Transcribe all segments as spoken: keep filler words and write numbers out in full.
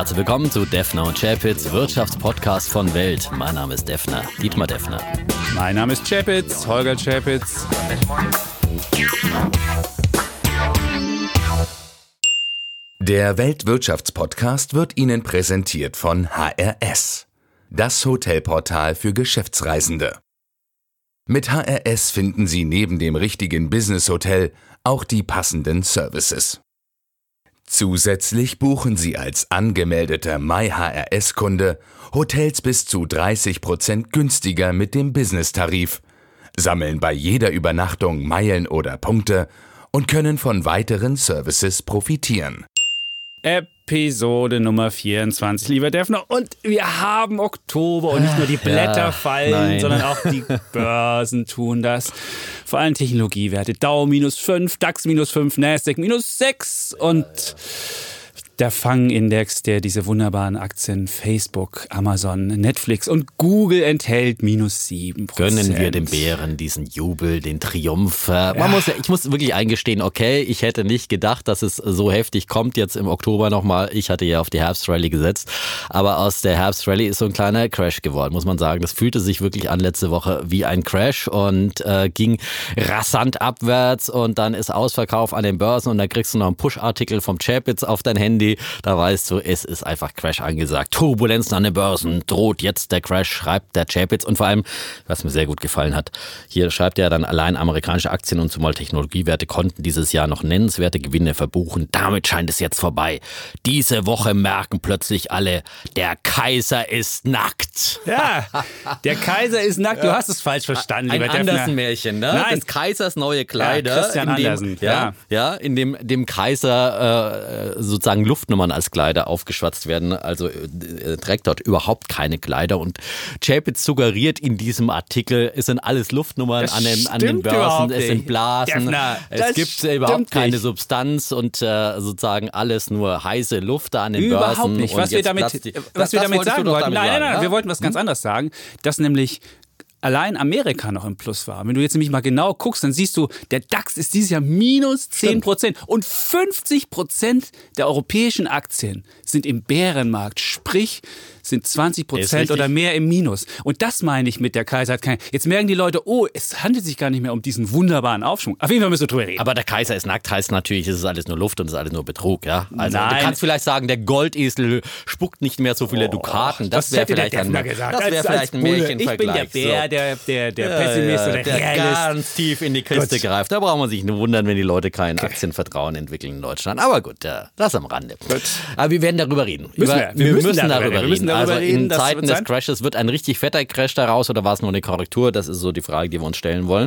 Herzlich willkommen zu Defner und Chapitz, Wirtschaftspodcast von Welt. Mein Name ist Defner, Dietmar Defner. Mein Name ist Chapitz, Holger Chapitz. Der Weltwirtschaftspodcast wird Ihnen präsentiert von H R S, das Hotelportal für Geschäftsreisende. Mit H R S finden Sie neben dem richtigen Business-Hotel auch die passenden Services. Zusätzlich buchen Sie als angemeldeter MyHRS-Kunde Hotels bis zu dreißig Prozent günstiger mit dem Business-Tarif, sammeln bei jeder Übernachtung Meilen oder Punkte und können von weiteren Services profitieren. Episode Nummer vierundzwanzig, lieber Defner. Und wir haben Oktober und nicht nur die Blätter ja, fallen, nein. sondern auch die Börsen tun das. Vor allem Technologiewerte. Dow minus fünf, DAX minus fünf, Nasdaq minus sechs und der Fang-Index, der diese wunderbaren Aktien Facebook, Amazon, Netflix und Google enthält, minus sieben Prozent. Gönnen wir dem Bären diesen Jubel, den Triumph. Man ja. muss, ich muss wirklich eingestehen, okay, ich hätte nicht gedacht, dass es so heftig kommt jetzt im Oktober nochmal. Ich hatte ja auf die Herbstrallye gesetzt, aber aus der Herbstrallye ist so ein kleiner Crash geworden, muss man sagen. Das fühlte sich wirklich an letzte Woche wie ein Crash und äh, ging rasant abwärts und dann ist Ausverkauf an den Börsen und dann kriegst du noch einen Push-Artikel vom Chapitz auf dein Handy. Da weißt du, es ist einfach Crash angesagt. Turbulenzen an den Börsen, droht jetzt der Crash, schreibt der Chapitz. Und vor allem, was mir sehr gut gefallen hat, hier schreibt er dann, allein amerikanische Aktien und zumal Technologiewerte konnten dieses Jahr noch nennenswerte Gewinne verbuchen. Damit scheint es jetzt vorbei. Diese Woche merken plötzlich alle, der Kaiser ist nackt. Ja, der Kaiser ist nackt. Du hast es falsch verstanden, Ein lieber Defner. Andersen-Märchen, ne? Nein. Des Kaisers neue Kleider. Ja, Christian in dem, Andersen, ja, ja. ja, in dem dem Kaiser äh, sozusagen Luftnummern als Kleider aufgeschwatzt werden. Also äh, trägt dort überhaupt keine Kleider. Und Chapitz suggeriert in diesem Artikel, es sind alles Luftnummern Das an den, an den stimmt Börsen, überhaupt es sind nicht. Blasen, Defner, es das gibt überhaupt stimmt keine nicht. Substanz und äh, sozusagen alles nur heiße Luft da an den Überhaupt Börsen. nicht. Und Was wir jetzt damit, platzt die, was das, wir das damit wolltest du sagen doch wollten. damit Nein, nein, sagen, nein, ja? wir wollten was ganz anderes sagen, dass nämlich allein Amerika noch im Plus war. Wenn du jetzt nämlich mal genau guckst, dann siehst du, der DAX ist dieses Jahr minus zehn Prozent und fünfzig Prozent der europäischen Aktien sind im Bärenmarkt, sprich sind zwanzig Prozent oder mehr im Minus. Und das meine ich mit der Kaiser hat kein... Jetzt merken die Leute, oh, es handelt sich gar nicht mehr um diesen wunderbaren Aufschwung. Auf jeden Fall müssen wir drüber reden. Aber der Kaiser ist nackt, heißt natürlich, es ist alles nur Luft und es ist alles nur Betrug, ja? Also Nein. du kannst vielleicht sagen, der Goldesel spuckt nicht mehr so viele Dukaten. Das, das wäre hätte der vielleicht, ein, Defner gesagt. das wär Als- vielleicht als ein Bulle. Märchenvergleich. Ich bin der Bär, so. der, der, der Ja, Pessimist ja, oder der Realist. ganz tief in die Kiste Gut. greift. Da braucht man sich nur wundern, wenn die Leute kein Aktienvertrauen entwickeln in Deutschland. Aber gut, ja, das am Rande. Gut. Aber wir werden darüber reden. Müssen Über, wir. Wir müssen darüber reden. Wir müssen darüber also reden, in das Zeiten wird des sein. Crashes wird ein richtig fetter Crash daraus oder war es nur eine Korrektur? Das ist so die Frage, die wir uns stellen wollen.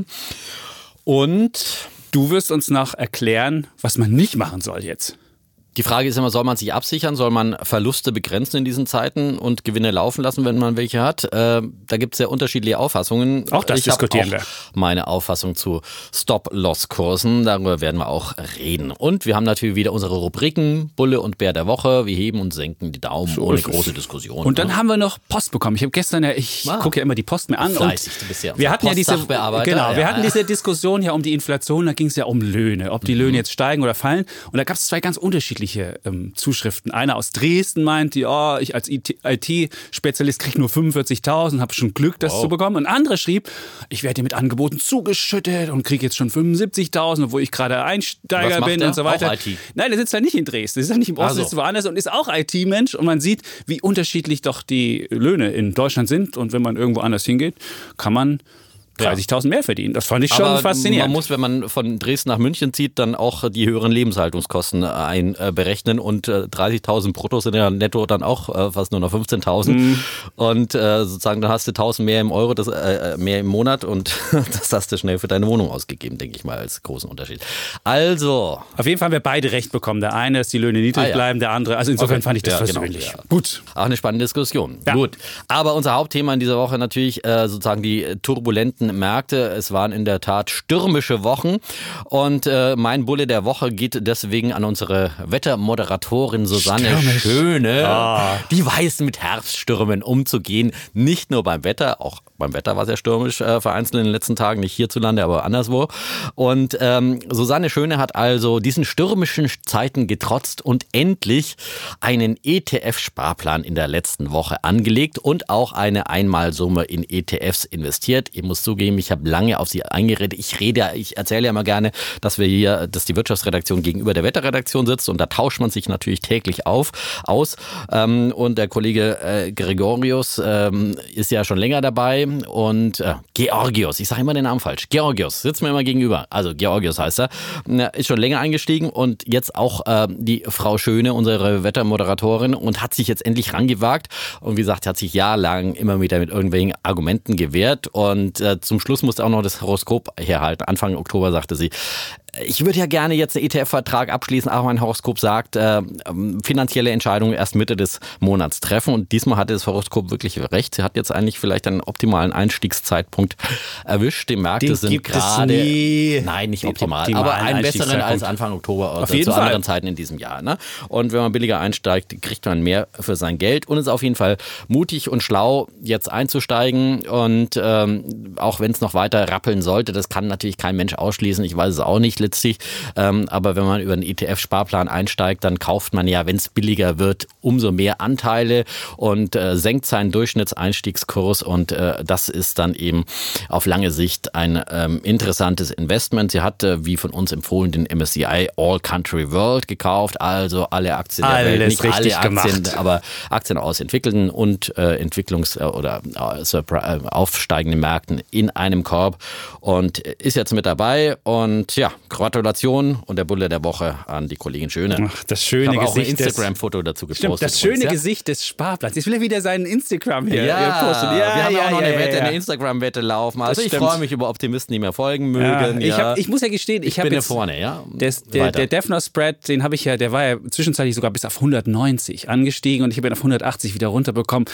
Und Du wirst uns noch erklären, was man nicht machen soll jetzt. die Frage ist immer, soll man sich absichern? Soll man Verluste begrenzen in diesen Zeiten und Gewinne laufen lassen, wenn man welche hat? Äh, da gibt es sehr unterschiedliche Auffassungen. Auch das ich diskutieren auch wir. Meine Auffassung zu Stop-Loss-Kursen. Darüber werden wir auch reden. Und wir haben natürlich wieder unsere Rubriken Bulle und Bär der Woche. Wir heben und senken die Daumen So ohne ist es. große Diskussion. Und dann ne? haben wir noch Post bekommen. Ich habe gestern ja, ich Ah. gucke ja immer die Post mir an. Fleißig, und du bist ja wir unser hatten ja diese, Postsachbearbeiter, genau, wir ja, hatten ja. diese Diskussion ja um die Inflation. Da ging es ja um Löhne, ob die Mhm. Löhne jetzt steigen oder fallen. Und da gab es zwei ganz unterschiedliche ähm, Zuschriften. Einer aus Dresden meinte, ja, ich als I T-Spezialist kriege nur fünfundvierzigtausend, habe schon Glück, das Wow. zu bekommen. Und ein anderer schrieb, ich werde hier mit Angeboten zugeschüttet und kriege jetzt schon fünfundsiebzigtausend, obwohl ich gerade Einsteiger Was macht bin der? und so weiter. Auch I T? Nein, der sitzt ja nicht in Dresden, der sitzt ja nicht im Osten, Ach so. sitzt woanders und ist auch I T-Mensch. Und man sieht, wie unterschiedlich doch die Löhne in Deutschland sind. Und wenn man irgendwo anders hingeht, kann man dreißigtausend mehr verdienen. Das fand ich schon Aber faszinierend. man muss, wenn man von Dresden nach München zieht, dann auch die höheren Lebenshaltungskosten einberechnen und äh, dreißigtausend brutto sind ja netto dann auch äh, fast nur noch fünfzehntausend Mhm. und äh, sozusagen dann hast du tausend mehr im Euro, das, äh, mehr im Monat und das hast du schnell für deine Wohnung ausgegeben, denke ich mal, als großen Unterschied. Also, Auf jeden Fall haben wir beide recht bekommen. Der eine, dass die Löhne niedrig Ah, ja. bleiben, der andere. Also insofern Okay. fand ich das Ja, genau, versöhnlich. ja. Gut. auch eine spannende Diskussion. Ja. Gut, aber unser Hauptthema in dieser Woche natürlich äh, sozusagen die turbulenten meisten Märkte. Es waren in der Tat stürmische Wochen und äh, mein Bulle der Woche geht deswegen an unsere Wettermoderatorin Susanne Stürmisch. Schöne. Oh. Die weiß, mit Herbststürmen umzugehen. Nicht nur beim Wetter, auch beim Wetter war es ja stürmisch äh, vereinzelt in den letzten Tagen, nicht hierzulande, aber anderswo. Und ähm, Susanne Schöne hat also diesen stürmischen Zeiten getrotzt und endlich einen E T F-Sparplan in der letzten Woche angelegt und auch eine Einmalsumme in E T Fs investiert. Ich muss zugeben, ich habe lange auf sie eingeredet. Ich rede, ich erzähle ja immer gerne, dass wir hier, dass die Wirtschaftsredaktion gegenüber der Wetterredaktion sitzt und da tauscht man sich natürlich täglich auf, aus. Ähm, und der Kollege äh, Gregorius ähm, ist ja schon länger dabei. Und äh, Georgios, ich sage immer den Namen falsch, Georgios, sitzt mir immer gegenüber, also Georgios heißt er, ist schon länger eingestiegen und jetzt auch äh, die Frau Schöne, unsere Wettermoderatorin, und hat sich jetzt endlich rangewagt und wie gesagt, hat sich jahrelang immer wieder mit irgendwelchen Argumenten gewehrt und äh, zum Schluss musste auch noch das Horoskop herhalten. Anfang Oktober sagte sie, ich würde ja gerne jetzt einen E T F-Vertrag abschließen, aber mein Horoskop sagt, äh, finanzielle Entscheidungen erst Mitte des Monats treffen. Und diesmal hatte das Horoskop wirklich recht. Sie hat jetzt eigentlich vielleicht einen optimalen Einstiegszeitpunkt erwischt. Die Märkte Den sind gibt gerade... es nie. Nein, nicht Den optimal, aber einen besseren als Anfang Oktober oder zu Fall. anderen Zeiten in diesem Jahr. Ne? Und wenn man billiger einsteigt, kriegt man mehr für sein Geld. Und es ist auf jeden Fall mutig und schlau, jetzt einzusteigen. Und ähm, auch wenn es noch weiter rappeln sollte, das kann natürlich kein Mensch ausschließen. Ich weiß es auch nicht letztlich. Ähm, aber wenn man über einen E T F-Sparplan einsteigt, dann kauft man ja, wenn es billiger wird, umso mehr Anteile und äh, senkt seinen Durchschnittseinstiegskurs. Und äh, das ist dann eben auf lange Sicht ein ähm, interessantes Investment. Sie hat, äh, wie von uns empfohlen, den M S C I All Country World gekauft. Also alle Aktien der Alles Welt. Nicht alle Aktien, gemacht. aber Aktien aus entwickelten und äh, Entwicklungs- oder äh, aufsteigenden Märkten in einem Korb. Und ist jetzt mit dabei. Und ja, Gratulation und der Bulle der Woche an die Kollegin Schöne. Ach, das schöne ich habe auch ein Gesicht. Instagram-Foto dazu gepostet. Stimmt, das schöne uns, ja? Gesicht des Sparplans. Jetzt will er wieder seinen Instagram hier Ja, posten. Ja, wir haben ja, auch noch ja, eine Wette, ja. eine Instagram-Wette laufen. Also Das ich stimmt. freue mich über Optimisten, die mir folgen Ja, mögen. ich, Ja. hab, ich muss ja gestehen, ich, ich habe bin ja jetzt vorne, ja. Der, der, Weiter. der Defner Spread, den habe ich ja, der war ja zwischenzeitlich sogar bis auf hundertneunzig angestiegen und ich habe ihn auf hundertachtzig wieder runterbekommen.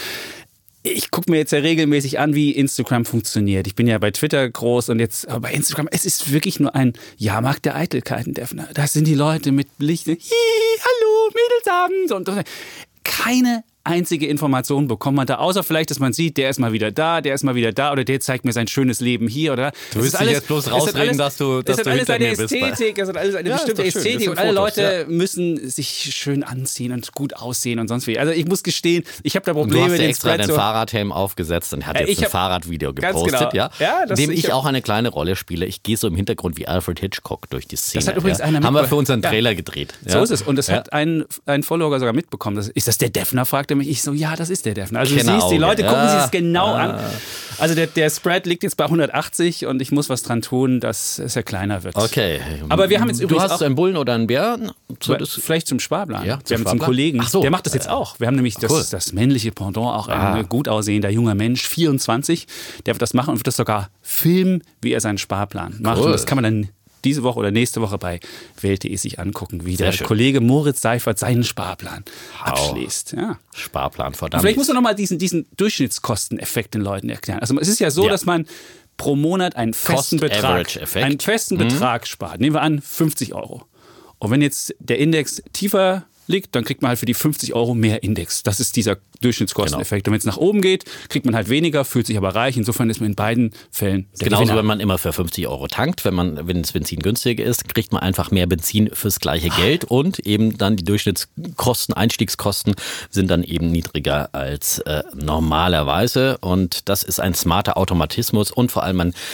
Ich gucke mir jetzt ja regelmäßig an, wie Instagram funktioniert. Ich bin ja bei Twitter groß und jetzt, aber bei Instagram, es ist wirklich nur ein Jahrmarkt der Eitelkeiten, Defner. Da sind die Leute mit Licht, hi, hallo, Mädelsabend und, und keine einzige Information bekommt man da, außer vielleicht, dass man sieht, der ist mal wieder da, der ist mal wieder da oder der zeigt mir sein schönes Leben hier oder da. Du willst dich jetzt bloß rausreden, dass du dass Es hat du alles hinter eine mir bist. Ästhetik, es hat alles eine Ja, bestimmte ist doch schön. Ästhetik Das und sind alle Fotos, Leute müssen sich schön anziehen und gut aussehen und sonst wie. Also ich muss gestehen, ich habe da Du Probleme hast mit dir den extra Spread den so. Fahrradhelm aufgesetzt und hat Äh, jetzt ich ein hab- Fahrradvideo Ganz gepostet, genau. ja, Ja, das- in dem ich ich hab- auch eine kleine Rolle spiele. Ich gehe so im Hintergrund wie Alfred Hitchcock durch die Szene. Das hat übrigens ja. einer Haben wir mitbe- für unseren Ja. Trailer gedreht. So ja. ist es. Und das Ja. hat ein, ein Follower sogar mitbekommen. Das, ist das der Defner? Fragte mich. Ich so, ja, das ist der Defner. Also du siehst, die Kennerauge. Leute gucken Ja. sich das genau Ah. an. Also der, der Spread liegt jetzt bei hundertachtzig und ich muss was dran tun, dass es ja kleiner wird. Okay. Aber wir haben jetzt Du übrigens hast auch- einen Bullen oder einen Bären? So, das- Vielleicht zum Sparplan. Ja, zum wir haben jetzt einen Sparplan? Kollegen, Ach so. der macht das jetzt auch. Wir haben nämlich das, cool. das männliche Pendant, auch ein Ah. gut aussehender junger Mensch, vierundzwanzig, der wird das machen und wird das sogar filmen, wie er seinen Sparplan macht. Cool. Und das kann man dann diese Woche oder nächste Woche bei Welt.de sich angucken, wie Sehr der schön. Kollege Moritz Seifert seinen Sparplan abschließt. Ja. Sparplan, verdammt. Vielleicht muss man nochmal diesen, diesen Durchschnittskosteneffekt den Leuten erklären. Also es ist ja so, Ja. dass man pro Monat einen festen Betrag, Cost-Average-Effekt. einen festen Betrag spart. Nehmen wir an, fünfzig Euro. Und wenn jetzt der Index tiefer liegt, dann kriegt man halt für die fünfzig Euro mehr Index. Das ist dieser Durchschnittskosteneffekt. Und wenn es nach oben geht, kriegt man halt weniger, fühlt sich aber reich. Insofern ist man in beiden Fällen der Genauso, Gewinner. wenn man immer für fünfzig Euro tankt, wenn man, wenn das Benzin günstiger ist, kriegt man einfach mehr Benzin fürs gleiche Geld und eben dann die Durchschnittskosten, Einstiegskosten sind dann eben niedriger als äh, normalerweise und das ist ein smarter Automatismus und vor allem man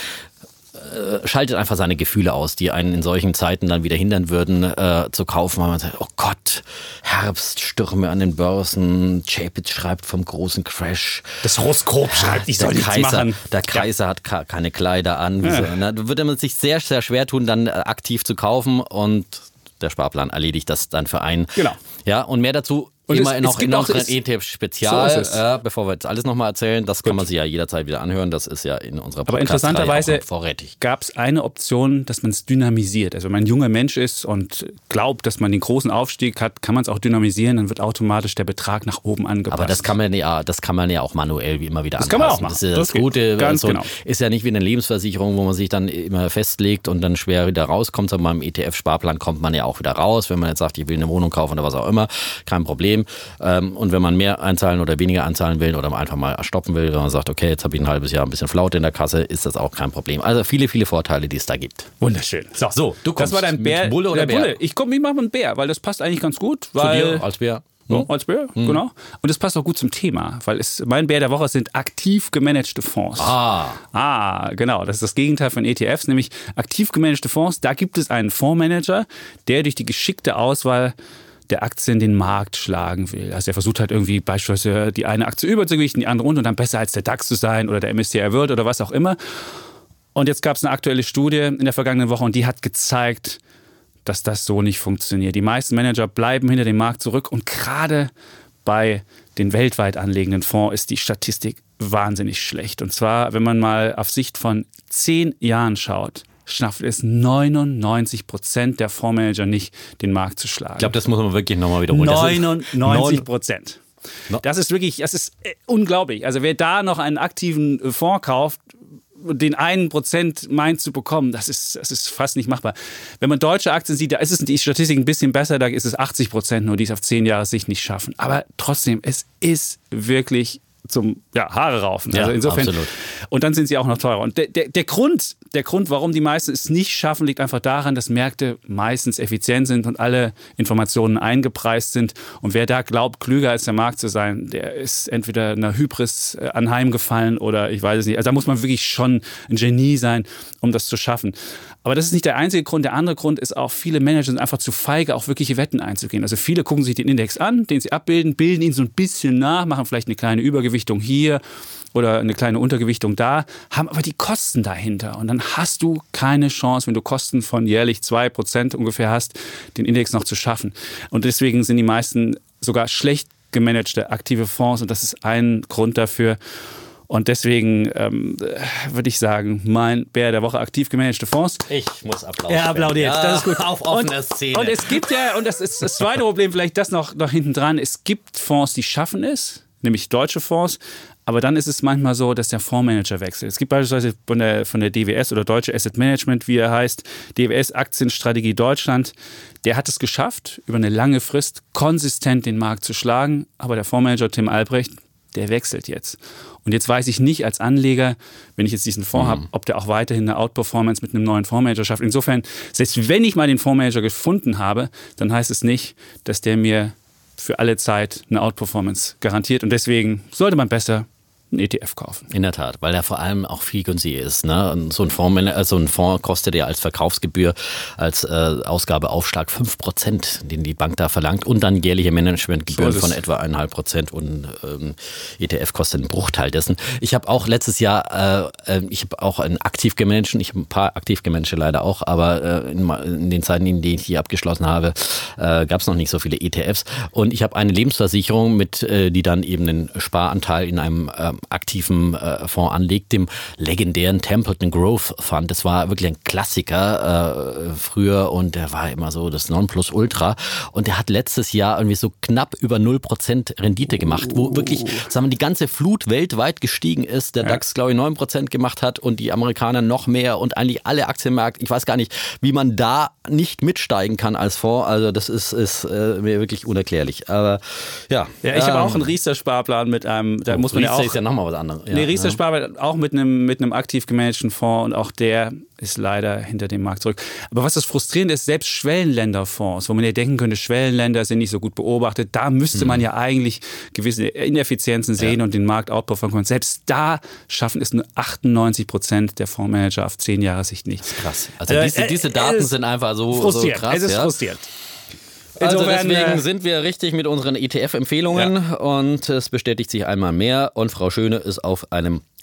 äh, schaltet einfach seine Gefühle aus, die einen in solchen Zeiten dann wieder hindern würden, äh, zu kaufen, weil man sagt, oh Gott, Herbststürme an den Börsen, Chapitz schreibt vom großen Crash. Das Horoskop schreibt, ich soll der nichts Kaiser, machen. Der Kaiser hat ka- keine Kleider an. Wieso, ne? Da würde man sich sehr, sehr schwer tun, dann äh, aktiv zu kaufen und der Sparplan erledigt das dann für einen. Genau. Ja, und mehr dazu Und immer es, in, es noch in gibt auch- unseren es- E T F-Spezial, So ist es. äh, bevor wir jetzt alles nochmal erzählen, das kann man sich ja jederzeit wieder anhören, das ist ja in unserer Aber Podcast-Reihe interessanterweise auch vorrätig. gab es eine Option, dass man es dynamisiert. Also wenn man ein junger Mensch ist und glaubt, dass man den großen Aufstieg hat, kann man es auch dynamisieren, dann wird automatisch der Betrag nach oben angepasst. Aber das kann man ja, das kann man ja auch manuell wie immer wieder Das anpassen. kann man auch machen. Das ist ja Das das geht. Gute. Ganz so, genau. Ist ja nicht wie eine Lebensversicherung, wo man sich dann immer festlegt und dann schwer wieder rauskommt, sondern beim E T F-Sparplan kommt man ja auch wieder raus. Wenn man jetzt sagt, ich will eine Wohnung kaufen oder was auch immer, kein Problem. Und wenn man mehr einzahlen oder weniger einzahlen will oder einfach mal stoppen will, wenn man sagt, okay, jetzt habe ich ein halbes Jahr ein bisschen Flaute in der Kasse, ist das auch kein Problem. Also viele, viele Vorteile, die es da gibt. Wunderschön. So, So, du kommst das war dein mit Bär. Bulle oder der Bär? Bulle. Ich komme, ich mache mal einen Bär, weil das passt eigentlich ganz gut. Zu Weil, dir als Bär? Ja, als Bär, genau. Und das passt auch gut zum Thema, weil es, mein Bär der Woche sind aktiv gemanagte Fonds. Ah. Ah, genau. Das ist das Gegenteil von E T Fs, nämlich aktiv gemanagte Fonds. Da gibt es einen Fondsmanager, der durch die geschickte Auswahl der Aktien den Markt schlagen will. Also er versucht halt irgendwie beispielsweise die eine Aktie überzugewichten, die andere unten und dann besser als der DAX zu sein oder der M S C I World oder was auch immer. Und jetzt gab es eine aktuelle Studie in der vergangenen Woche und die hat gezeigt, dass das so nicht funktioniert. Die meisten Manager bleiben hinter dem Markt zurück und gerade bei den weltweit anlegenden Fonds ist die Statistik wahnsinnig schlecht. Und zwar, wenn man mal auf Sicht von zehn Jahren schaut, schafft es neunundneunzig Prozent der Fondsmanager nicht, den Markt zu schlagen. Ich glaube, das muss man wirklich nochmal wiederholen. Das ist neunundneunzig Prozent. No. Das ist wirklich, das ist äh, unglaublich. Also wer da noch einen aktiven äh, Fonds kauft, den einen Prozent meint zu bekommen, das ist, das ist fast nicht machbar. Wenn man deutsche Aktien sieht, da ist es die Statistik ein bisschen besser, da ist es achtzig Prozent nur, die es auf zehn Jahre Sicht nicht schaffen. Aber trotzdem, es ist wirklich zum ja, Haare raufen. Ja, also insofern, absolut. Und dann sind sie auch noch teurer. Und der, der, der, Grund, der Grund, warum die meisten es nicht schaffen, liegt einfach daran, dass Märkte meistens effizient sind und alle Informationen eingepreist sind. Und wer da glaubt, klüger als der Markt zu sein, der ist entweder einer Hybris anheimgefallen oder ich weiß es nicht. Also da muss man wirklich schon ein Genie sein, um das zu schaffen. Aber das ist nicht der einzige Grund. Der andere Grund ist auch, viele Manager sind einfach zu feige, auch wirkliche Wetten einzugehen. Also viele gucken sich den Index an, den sie abbilden, bilden ihn so ein bisschen nach, machen vielleicht eine kleine Übergewichtung hier oder eine kleine Untergewichtung da, haben aber die Kosten dahinter. Und dann hast du keine Chance, wenn du Kosten von jährlich zwei Prozent ungefähr hast, den Index noch zu schaffen. Und deswegen sind die meisten sogar schlecht gemanagte aktive Fonds und das ist ein Grund dafür. Und deswegen ähm, würde ich sagen, mein Bär der Woche, aktiv gemanagte Fonds. Ich muss Applaus Ja, applaudiert, ja, das ist gut. Auf offene und, Szene. Und es gibt ja, und das ist das zweite Problem, vielleicht das noch, noch hinten dran, es gibt Fonds, die schaffen es, nämlich deutsche Fonds, aber dann ist es manchmal so, dass der Fondsmanager wechselt. Es gibt beispielsweise von der, von der D W S oder Deutsche Asset Management, wie er heißt, D W S Aktienstrategie Deutschland, der hat es geschafft, über eine lange Frist konsistent den Markt zu schlagen, aber der Fondsmanager Tim Albrecht, der wechselt jetzt. Und jetzt weiß ich nicht als Anleger, wenn ich jetzt diesen Fonds mhm. habe, ob der auch weiterhin eine Outperformance mit einem neuen Fondsmanager schafft. Insofern, selbst wenn ich mal den Fondsmanager gefunden habe, dann heißt es nicht, dass der mir für alle Zeit eine Outperformance garantiert. Und deswegen sollte man besser einen E T F kaufen. In der Tat, weil der vor allem auch viel günstiger ist. Ne? Und so ein Fonds, also ein Fonds kostet ja als Verkaufsgebühr, als äh, Ausgabeaufschlag fünf Prozent, den die Bank da verlangt und dann jährliche Managementgebühren so von etwa eins Komma fünf Prozent und ähm, E T F kostet einen Bruchteil dessen. Ich habe auch letztes Jahr, äh, ich habe auch einen aktiv gemanagten, ich habe ein paar aktiv gemanagte leider auch, aber äh, in, in den Zeiten, in denen ich hier abgeschlossen habe, äh, gab es noch nicht so viele E T Fs und ich habe eine Lebensversicherung mit, äh, die dann eben einen Sparanteil in einem äh, aktiven äh, Fonds anlegt, dem legendären Templeton Growth Fund. Das war wirklich ein Klassiker äh, früher und der war immer so das Nonplusultra und der hat letztes Jahr irgendwie so knapp über null Prozent Rendite gemacht, wo wirklich, sagen wir, die ganze Flut weltweit gestiegen ist. Der ja. DAX, glaube ich, neun Prozent gemacht hat und die Amerikaner noch mehr und eigentlich alle Aktienmärkte. Ich weiß gar nicht, wie man da nicht mitsteigen kann als Fonds. Also das ist, ist äh, mir wirklich unerklärlich. Aber ja. Ja, ich ähm, habe auch einen Riester-Sparplan mit einem, da muss man ja auch... ist ja nochmal was anderes. Ja, nee, Riester ja. Sparplan auch mit einem, mit einem aktiv gemanagten Fonds und auch der ist leider hinter dem Markt zurück. Aber was das Frustrierende ist, selbst Schwellenländerfonds, wo man ja denken könnte, Schwellenländer sind nicht so gut beobachtet, da müsste hm. man ja eigentlich gewisse Ineffizienzen sehen ja. und den Markt outperformen können. Selbst da schaffen es nur achtundneunzig Prozent der Fondsmanager auf zehn Jahre Sicht nicht. Das ist krass. Also äh, diese, diese Daten sind einfach so, so krass. Es ist ja? frustrierend. Also Insofern, deswegen äh, sind wir richtig mit unseren E T F-Empfehlungen ja. und es bestätigt sich einmal mehr und Frau Schöne ist auf einem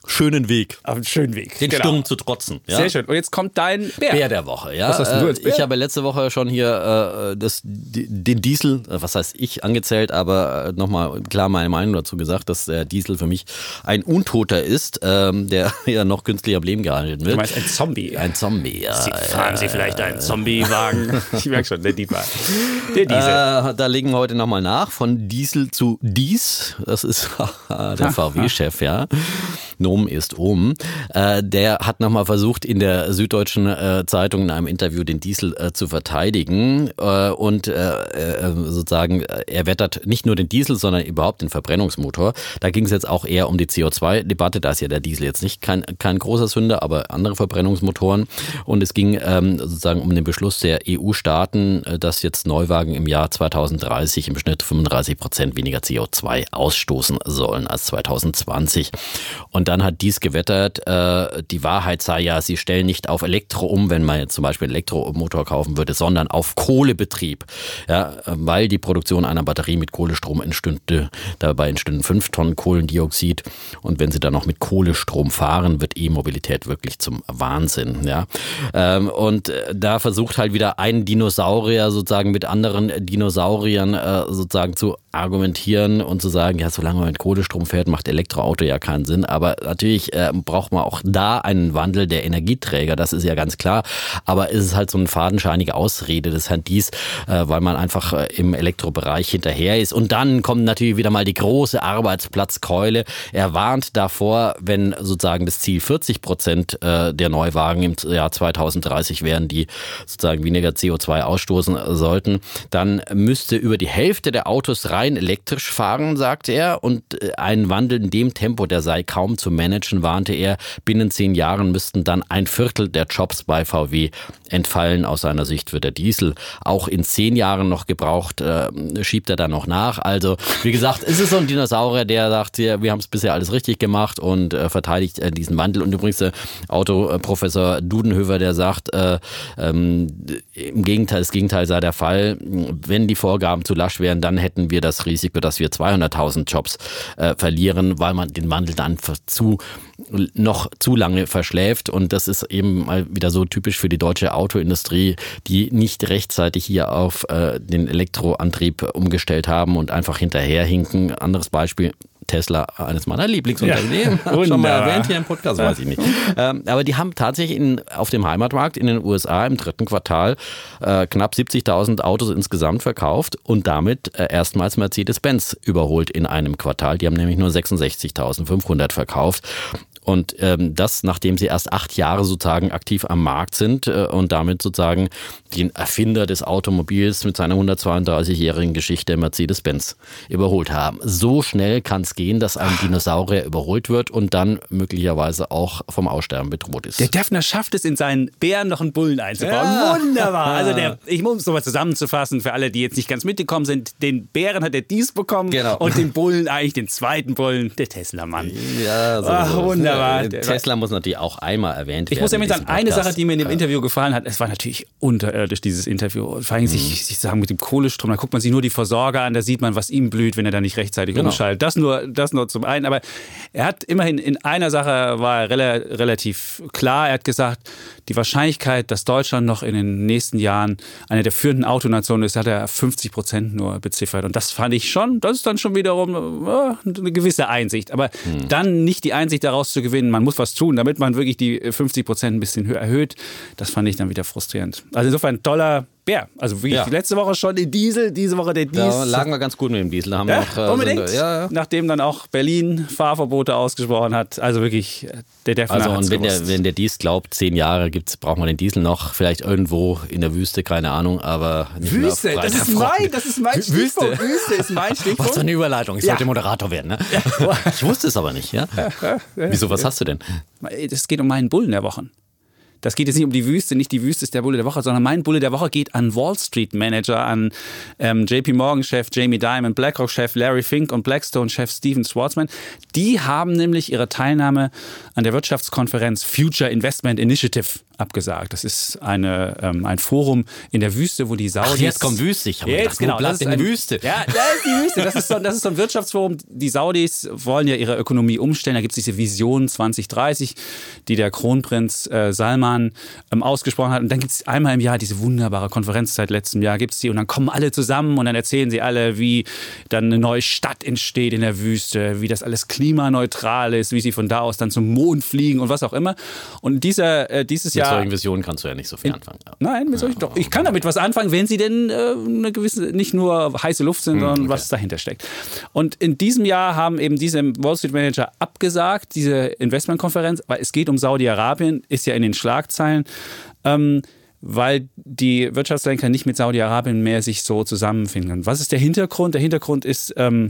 schönen Weg. Auf einen schönen Weg. Den genau. Sturm zu trotzen. Ja? Sehr schön. Und jetzt kommt dein Bär. Bär der Woche, ja. Was hast denn du als Bär? Ich habe letzte Woche schon hier äh, das, den Diesel, was heißt ich, angezählt, aber nochmal klar meine Meinung dazu gesagt, dass der Diesel für mich ein Untoter ist, ähm, der ja noch künstlich am Leben gehalten wird. Du meinst ein Zombie. Ein Zombie, ja. Sie, fahren Sie vielleicht einen Zombie-Wagen? Ich merke schon, der Diesel. Der Diesel. Äh, da legen wir heute nochmal nach, von Diesel zu Dies. Das ist der V W-Chef, ja. Nom ist Ohm. Äh, der hat nochmal versucht, in der Süddeutschen äh, Zeitung in einem Interview den Diesel äh, zu verteidigen. Äh, und äh, sozusagen, er wettert nicht nur den Diesel, sondern überhaupt den Verbrennungsmotor. Da ging es jetzt auch eher um die C O zwei Debatte. Da ist ja der Diesel jetzt nicht kein, kein großer Sünder, aber andere Verbrennungsmotoren. Und es ging ähm, sozusagen um den Beschluss der E U-Staaten, dass jetzt Neuwagen im Jahr zweitausenddreißig im Schnitt fünfunddreißig Prozent weniger C O zwei ausstoßen sollen als zweitausendzwanzig. Und dann hat dies gewettert, äh, die Wahrheit sei ja, sie stellen nicht auf Elektro um, wenn man jetzt zum Beispiel einen Elektromotor kaufen würde, sondern auf Kohlebetrieb. Ja, weil die Produktion einer Batterie mit Kohlestrom entstünde, dabei entstünden fünf Tonnen Kohlendioxid. Und wenn sie dann noch mit Kohlestrom fahren, wird E-Mobilität wirklich zum Wahnsinn. Ja, ähm, und da versucht halt wieder ein Dinosaurier sozusagen mit anderen Dinosauriern äh, sozusagen zu argumentieren und zu sagen, ja, solange man mit Kohlestrom fährt, macht Elektroauto ja keinen Sinn. Aber natürlich äh, braucht man auch da einen Wandel der Energieträger, das ist ja ganz klar. Aber es ist halt so eine fadenscheinige Ausrede des Herrn Dies, äh, weil man einfach äh, im Elektrobereich hinterher ist. Und dann kommt natürlich wieder mal die große Arbeitsplatzkeule. Er warnt davor, wenn sozusagen das Ziel vierzig Prozent äh, der Neuwagen im Jahr zweitausenddreißig wären, die sozusagen weniger C O zwei ausstoßen sollten, dann müsste über die Hälfte der Autos rein elektrisch fahren, sagt er. Und ein Wandel in dem Tempo, der sei kaum zu managen, warnte er. Binnen zehn Jahren müssten dann ein Viertel der Jobs bei V W entfallen. Aus seiner Sicht wird der Diesel auch in zehn Jahren noch gebraucht, äh, schiebt er da noch nach. Also, wie gesagt, es ist so ein Dinosaurier, der sagt, wir haben es bisher alles richtig gemacht und äh, verteidigt äh, diesen Wandel. Und übrigens der Autoprofessor Dudenhöfer, der sagt, äh, ähm, im Gegenteil, das Gegenteil sei der Fall. Wenn die Vorgaben zu lasch wären, dann hätten wir das Risiko, dass wir zweihunderttausend Jobs äh, verlieren, weil man den Wandel dann zu noch zu lange verschläft. Und das ist eben mal wieder so typisch für die deutsche Autoindustrie, die nicht rechtzeitig hier auf äh, den Elektroantrieb umgestellt haben und einfach hinterherhinken. Anderes Beispiel. Tesla, eines meiner Lieblingsunternehmen, ja, schon mal erwähnt hier im Podcast, weiß ich nicht. Ähm, aber die haben tatsächlich in, auf dem Heimatmarkt in den U S A im dritten Quartal äh, knapp siebzigtausend Autos insgesamt verkauft und damit äh, erstmals Mercedes-Benz überholt in einem Quartal. Die haben nämlich nur sechsundsechzigtausendfünfhundert verkauft. Und ähm, das, nachdem sie erst acht Jahre sozusagen aktiv am Markt sind äh, und damit sozusagen den Erfinder des Automobils mit seiner hundertzweiunddreißigjährigen Geschichte Mercedes-Benz überholt haben. So schnell kann es gehen, dass ein Dinosaurier überholt wird und dann möglicherweise auch vom Aussterben bedroht ist. Der Döpfner schafft es, in seinen Bären noch einen Bullen einzubauen. Ja. Wunderbar. Also der, ich muss es nochmal zusammenzufassen, für alle, die jetzt nicht ganz mitgekommen sind, den Bären hat er dies bekommen, genau, und den Bullen eigentlich den zweiten Bullen, der Tesla-Mann. Ja, so. Ach, wunderbar. Tesla muss natürlich auch einmal erwähnt werden. Ich muss ja mit sagen, eine Sache, die mir in dem Interview gefallen hat, es war natürlich unterirdisch, dieses Interview. Vor allem mhm. sich, sich sagen mit dem Kohlestrom, da guckt man sich nur die Versorger an, da sieht man, was ihm blüht, wenn er da nicht rechtzeitig genau. umschaltet. Das nur, das nur zum einen. Aber er hat immerhin in einer Sache war er rel- relativ klar. Er hat gesagt, die Wahrscheinlichkeit, dass Deutschland noch in den nächsten Jahren eine der führenden Autonationen ist, hat er fünfzig Prozent nur beziffert. Und das fand ich schon, das ist dann schon wiederum äh, eine gewisse Einsicht. Aber mhm. dann nicht die Einsicht daraus zu gewinnen, man muss was tun, damit man wirklich die fünfzig Prozent ein bisschen höher erhöht. Das fand ich dann wieder frustrierend. Also insofern toller Bär. Also wie ja. die letzte Woche schon den Diesel, diese Woche der Diesel. Da lagen wir ganz gut mit dem Diesel. Da haben ja, wir noch, äh, unbedingt. Sind, ja, ja. Nachdem dann auch Berlin Fahrverbote ausgesprochen hat. Also wirklich, der Döpfner Also hat's und wenn gewusst. der, wenn der Diesel glaubt, zehn Jahre gibt's, braucht man den Diesel noch. Vielleicht irgendwo in der Wüste, keine Ahnung, aber nicht Wüste, mehr auf das ist mein, das ist mein Stichpunkt. Wüste ist mein Stichpunkt. Was für eine Überleitung. Ich ja. sollte Moderator werden, ne? Ja. Ich wusste es aber nicht, ja? Wieso, was hast du denn? Es geht um meinen Bullen der Wochen. Das geht jetzt nicht um die Wüste, nicht die Wüste ist der Bulle der Woche, sondern mein Bulle der Woche geht an Wall Street Manager, an ähm, J P Morgan-Chef Jamie Dimon, BlackRock-Chef Larry Fink und Blackstone-Chef Steven Schwarzman. Die haben nämlich ihre Teilnahme an der Wirtschaftskonferenz Future Investment Initiative abgesagt. Das ist eine, ähm, ein Forum in der Wüste, wo die Saudis... Ach, jetzt kommt Wüste. Ich habe jetzt, gedacht, genau, wo bleibt das ist denn ein, die Wüste? Ja, da ist die Wüste. Das ist, so, das ist so ein Wirtschaftsforum. Die Saudis wollen ja ihre Ökonomie umstellen. Da gibt es diese Vision zwanzig dreißig, die der Kronprinz äh, Salman ähm, ausgesprochen hat. Und dann gibt es einmal im Jahr diese wunderbare Konferenz, seit letztem Jahr gibt es die. Und dann kommen alle zusammen und dann erzählen sie alle, wie dann eine neue Stadt entsteht in der Wüste, wie das alles klimaneutral ist, wie sie von da aus dann zum Mond fliegen und was auch immer. Und dieser, äh, dieses Mit Jahr... solchen Visionen kannst du ja nicht so viel anfangen. Ja. Nein, mit solchen, doch. Ich kann damit was anfangen, wenn sie denn äh, eine gewisse, nicht nur heiße Luft sind, sondern okay. was dahinter steckt. Und in diesem Jahr haben eben diese Wall Street Manager abgesagt, diese Investmentkonferenz, weil es geht um Saudi-Arabien, ist ja in den Schlagzeilen, ähm, weil die Wirtschaftslenker nicht mit Saudi-Arabien mehr sich so zusammenfinden. Was ist der Hintergrund? Der Hintergrund ist... Ähm,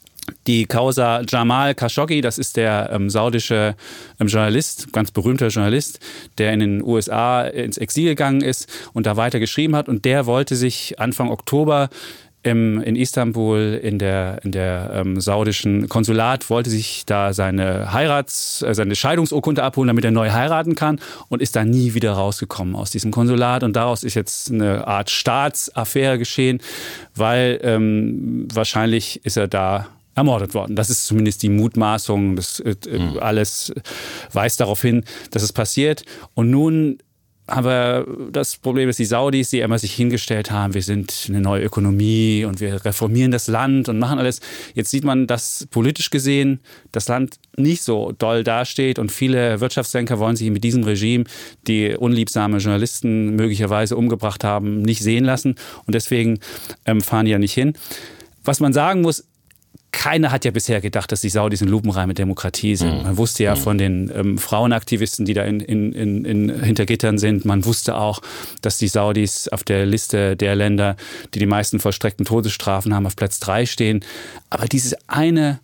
die Causa Jamal Khashoggi, das ist der ähm, saudische ähm, Journalist, ganz berühmter Journalist, der in den U S A ins Exil gegangen ist und da weiter geschrieben hat. Und der wollte sich Anfang Oktober im, in Istanbul in der, in der ähm, saudischen Konsulat, wollte sich da seine Heirats-, äh, seine Scheidungsurkunde abholen, damit er neu heiraten kann und ist da nie wieder rausgekommen aus diesem Konsulat. Und daraus ist jetzt eine Art Staatsaffäre geschehen, weil ähm, wahrscheinlich ist er da ermordet worden. Das ist zumindest die Mutmaßung. Das, äh, mhm. Alles weist darauf hin, dass es passiert. Und nun haben wir das Problem, dass die Saudis, die immer sich hingestellt haben, wir sind eine neue Ökonomie und wir reformieren das Land und machen alles. Jetzt sieht man, dass politisch gesehen das Land nicht so doll dasteht und viele Wirtschaftslenker wollen sich mit diesem Regime, die unliebsame Journalisten möglicherweise umgebracht haben, nicht sehen lassen. Und deswegen ähm, fahren die ja nicht hin. Was man sagen muss, keiner hat ja bisher gedacht, dass die Saudis eine lupenreine Demokratie sind. Man wusste ja von den ähm, Frauenaktivisten, die da in, in, in, in hinter Gittern sind. Man wusste auch, dass die Saudis auf der Liste der Länder, die die meisten vollstreckten Todesstrafen haben, auf Platz drei stehen. Aber dieses eine...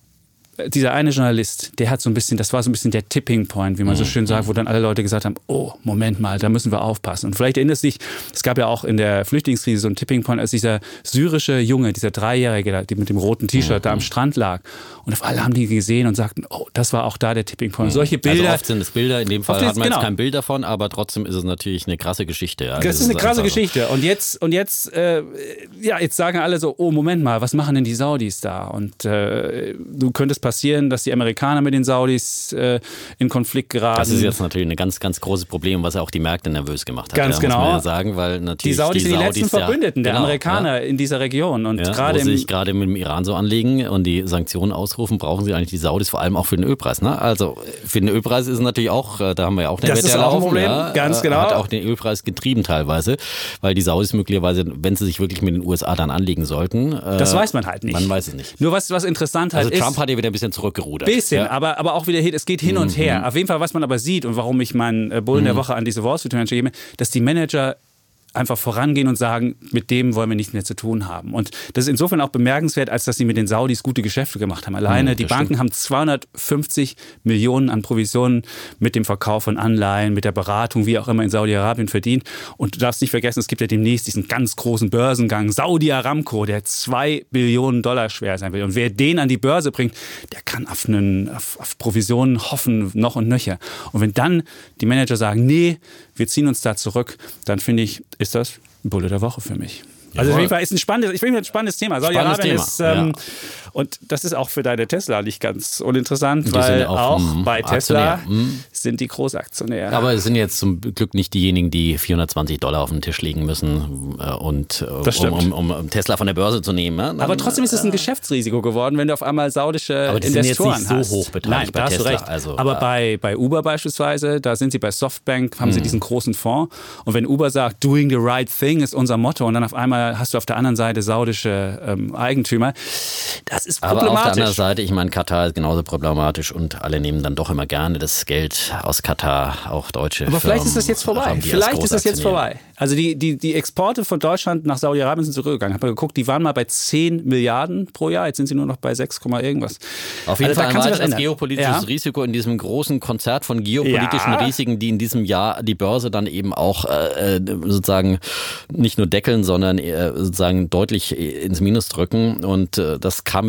Dieser eine Journalist, der hat so ein bisschen, das war so ein bisschen der Tipping Point, wie man so schön sagt, wo dann alle Leute gesagt haben, oh, Moment mal, da müssen wir aufpassen. Und vielleicht erinnerst du dich, es gab ja auch in der Flüchtlingskrise so einen Tipping Point, als dieser syrische Junge, dieser Dreijährige, der mit dem roten T-Shirt mhm. da am Strand lag. Und auf alle haben die gesehen und sagten, oh, das war auch da der Tipping Point. Mhm. Solche Bilder. Also oft sind es Bilder, in dem Fall hat man genau. jetzt kein Bild davon, aber trotzdem ist es natürlich eine krasse Geschichte. Ja. Das, das ist eine krasse Geschichte. Und jetzt, und jetzt, äh, ja, jetzt sagen alle so, oh, Moment mal, was machen denn die Saudis da? Und äh, du könntest passieren, dass die Amerikaner mit den Saudis äh, in Konflikt geraten. Das ist jetzt natürlich ein ganz, ganz großes Problem, was auch die Märkte nervös gemacht hat. Ganz ja, genau. Muss man ja sagen, weil natürlich die Saudis die sind die Saudis letzten Verbündeten ja, der genau, Amerikaner ja. in dieser Region. Und ja, gerade wo sie sich gerade mit dem Iran so anlegen und die Sanktionen ausrufen, brauchen sie eigentlich die Saudis, vor allem auch für den Ölpreis. Ne? Also für den Ölpreis ist natürlich auch, da haben wir ja auch eine das Wette ist auch ein Problem, ja, ganz genau. Hat auch den Ölpreis getrieben teilweise, weil die Saudis möglicherweise, wenn sie sich wirklich mit den U S A dann anlegen sollten. Das äh, weiß man halt nicht. Man weiß es nicht. Nur was, was interessant halt also ist. Trump hat ja wieder ein bisschen zurückgerudert. Bisschen, ja. aber, aber auch wieder, es geht hin und mhm. her. Auf jeden Fall, was man aber sieht und warum ich meinen Bullen mhm. der Woche an diese Wall Street Manager gebe, dass die Manager einfach vorangehen und sagen, mit dem wollen wir nichts mehr zu tun haben. Und das ist insofern auch bemerkenswert, als dass sie mit den Saudis gute Geschäfte gemacht haben. Alleine, mhm, die Banken stimmt. haben zweihundertfünfzig Millionen an Provisionen mit dem Verkauf von Anleihen, mit der Beratung, wie auch immer in Saudi-Arabien verdient. Und du darfst nicht vergessen, es gibt ja demnächst diesen ganz großen Börsengang, Saudi Aramco, der zwei Billionen Dollar schwer sein will. Und wer den an die Börse bringt, der kann auf, einen, auf, auf Provisionen hoffen, noch und nöcher. Und wenn dann die Manager sagen, nee, wir ziehen uns da zurück, dann finde ich, ist das ein Bulle der Woche für mich. Also auf jeden Fall ist ein spannendes, ich finde ein spannendes Thema. Saudi-Arabien ist, ähm, ja. und das ist auch für deine Tesla nicht ganz uninteressant, die weil auch, auch mh, bei Tesla mh. sind die Großaktionäre. Aber es sind jetzt zum Glück nicht diejenigen, die vierhundertzwanzig Dollar auf den Tisch legen müssen, äh, und, um, um, um, um Tesla von der Börse zu nehmen. Ja? Dann, aber trotzdem ist es ein äh, Geschäftsrisiko geworden, wenn du auf einmal saudische aber die Investoren sind jetzt nicht hast. so hoch beteiligt. Nein, bei da hast Tesla. du recht. Also, aber äh, bei, bei Uber beispielsweise, da sind sie bei Softbank, haben mh. sie diesen großen Fonds. Und wenn Uber sagt, doing the right thing ist unser Motto, und dann auf einmal hast du auf der anderen Seite Seite saudische ähm, Eigentümer. Das ist problematisch. Aber auf der anderen Seite, ich meine, Katar ist genauso problematisch und alle nehmen dann doch immer gerne das Geld aus Katar, auch deutsche Aber Firmen. vielleicht ist das jetzt vorbei. Vielleicht ist das jetzt vorbei. Also die, die, die Exporte von Deutschland nach Saudi-Arabien sind zurückgegangen. Ich habe mal geguckt, die waren mal bei zehn Milliarden pro Jahr. Jetzt sind sie nur noch bei sechs, irgendwas. Auf jeden also, Fall da war das geopolitisches ja. Risiko in diesem großen Konzert von geopolitischen ja. Risiken, die in diesem Jahr die Börse dann eben auch äh, sozusagen nicht nur deckeln, sondern äh, sozusagen deutlich ins Minus drücken. Und äh, das kam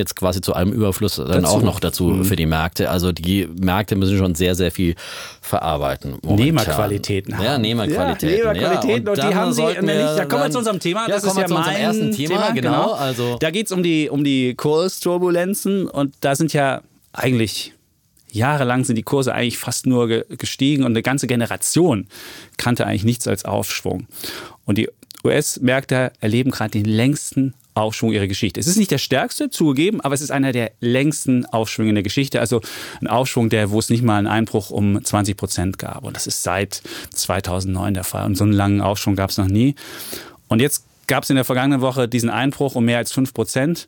jetzt quasi zu allem Überfluss dann Dazu. auch noch dazu mhm. für die Märkte. Also die Märkte müssen schon sehr, sehr viel verarbeiten. Momentan. Nehmerqualitäten haben. Ja, Nehmerqualitäten. Ja, Nehmerqualitäten ja, und, und die haben sie nämlich. Da kommen wir zu unserem Thema. Ja, das ist ja zu mein ersten Thema. Thema Genau. genau. Also da geht es um die, um die Kursturbulenzen und da sind ja eigentlich jahrelang sind die Kurse eigentlich fast nur gestiegen und eine ganze Generation kannte eigentlich nichts als Aufschwung. Und die U S-Märkte erleben gerade den längsten Aufschwung ihrer Geschichte. Es ist nicht der stärkste, zugegeben, aber es ist einer der längsten Aufschwünge in der Geschichte. Also ein Aufschwung, der, wo es nicht mal einen Einbruch um zwanzig Prozent gab. Und das ist seit zweitausendneun der Fall. Und so einen langen Aufschwung gab es noch nie. Und jetzt gab es in der vergangenen Woche diesen Einbruch um mehr als fünf Prozent.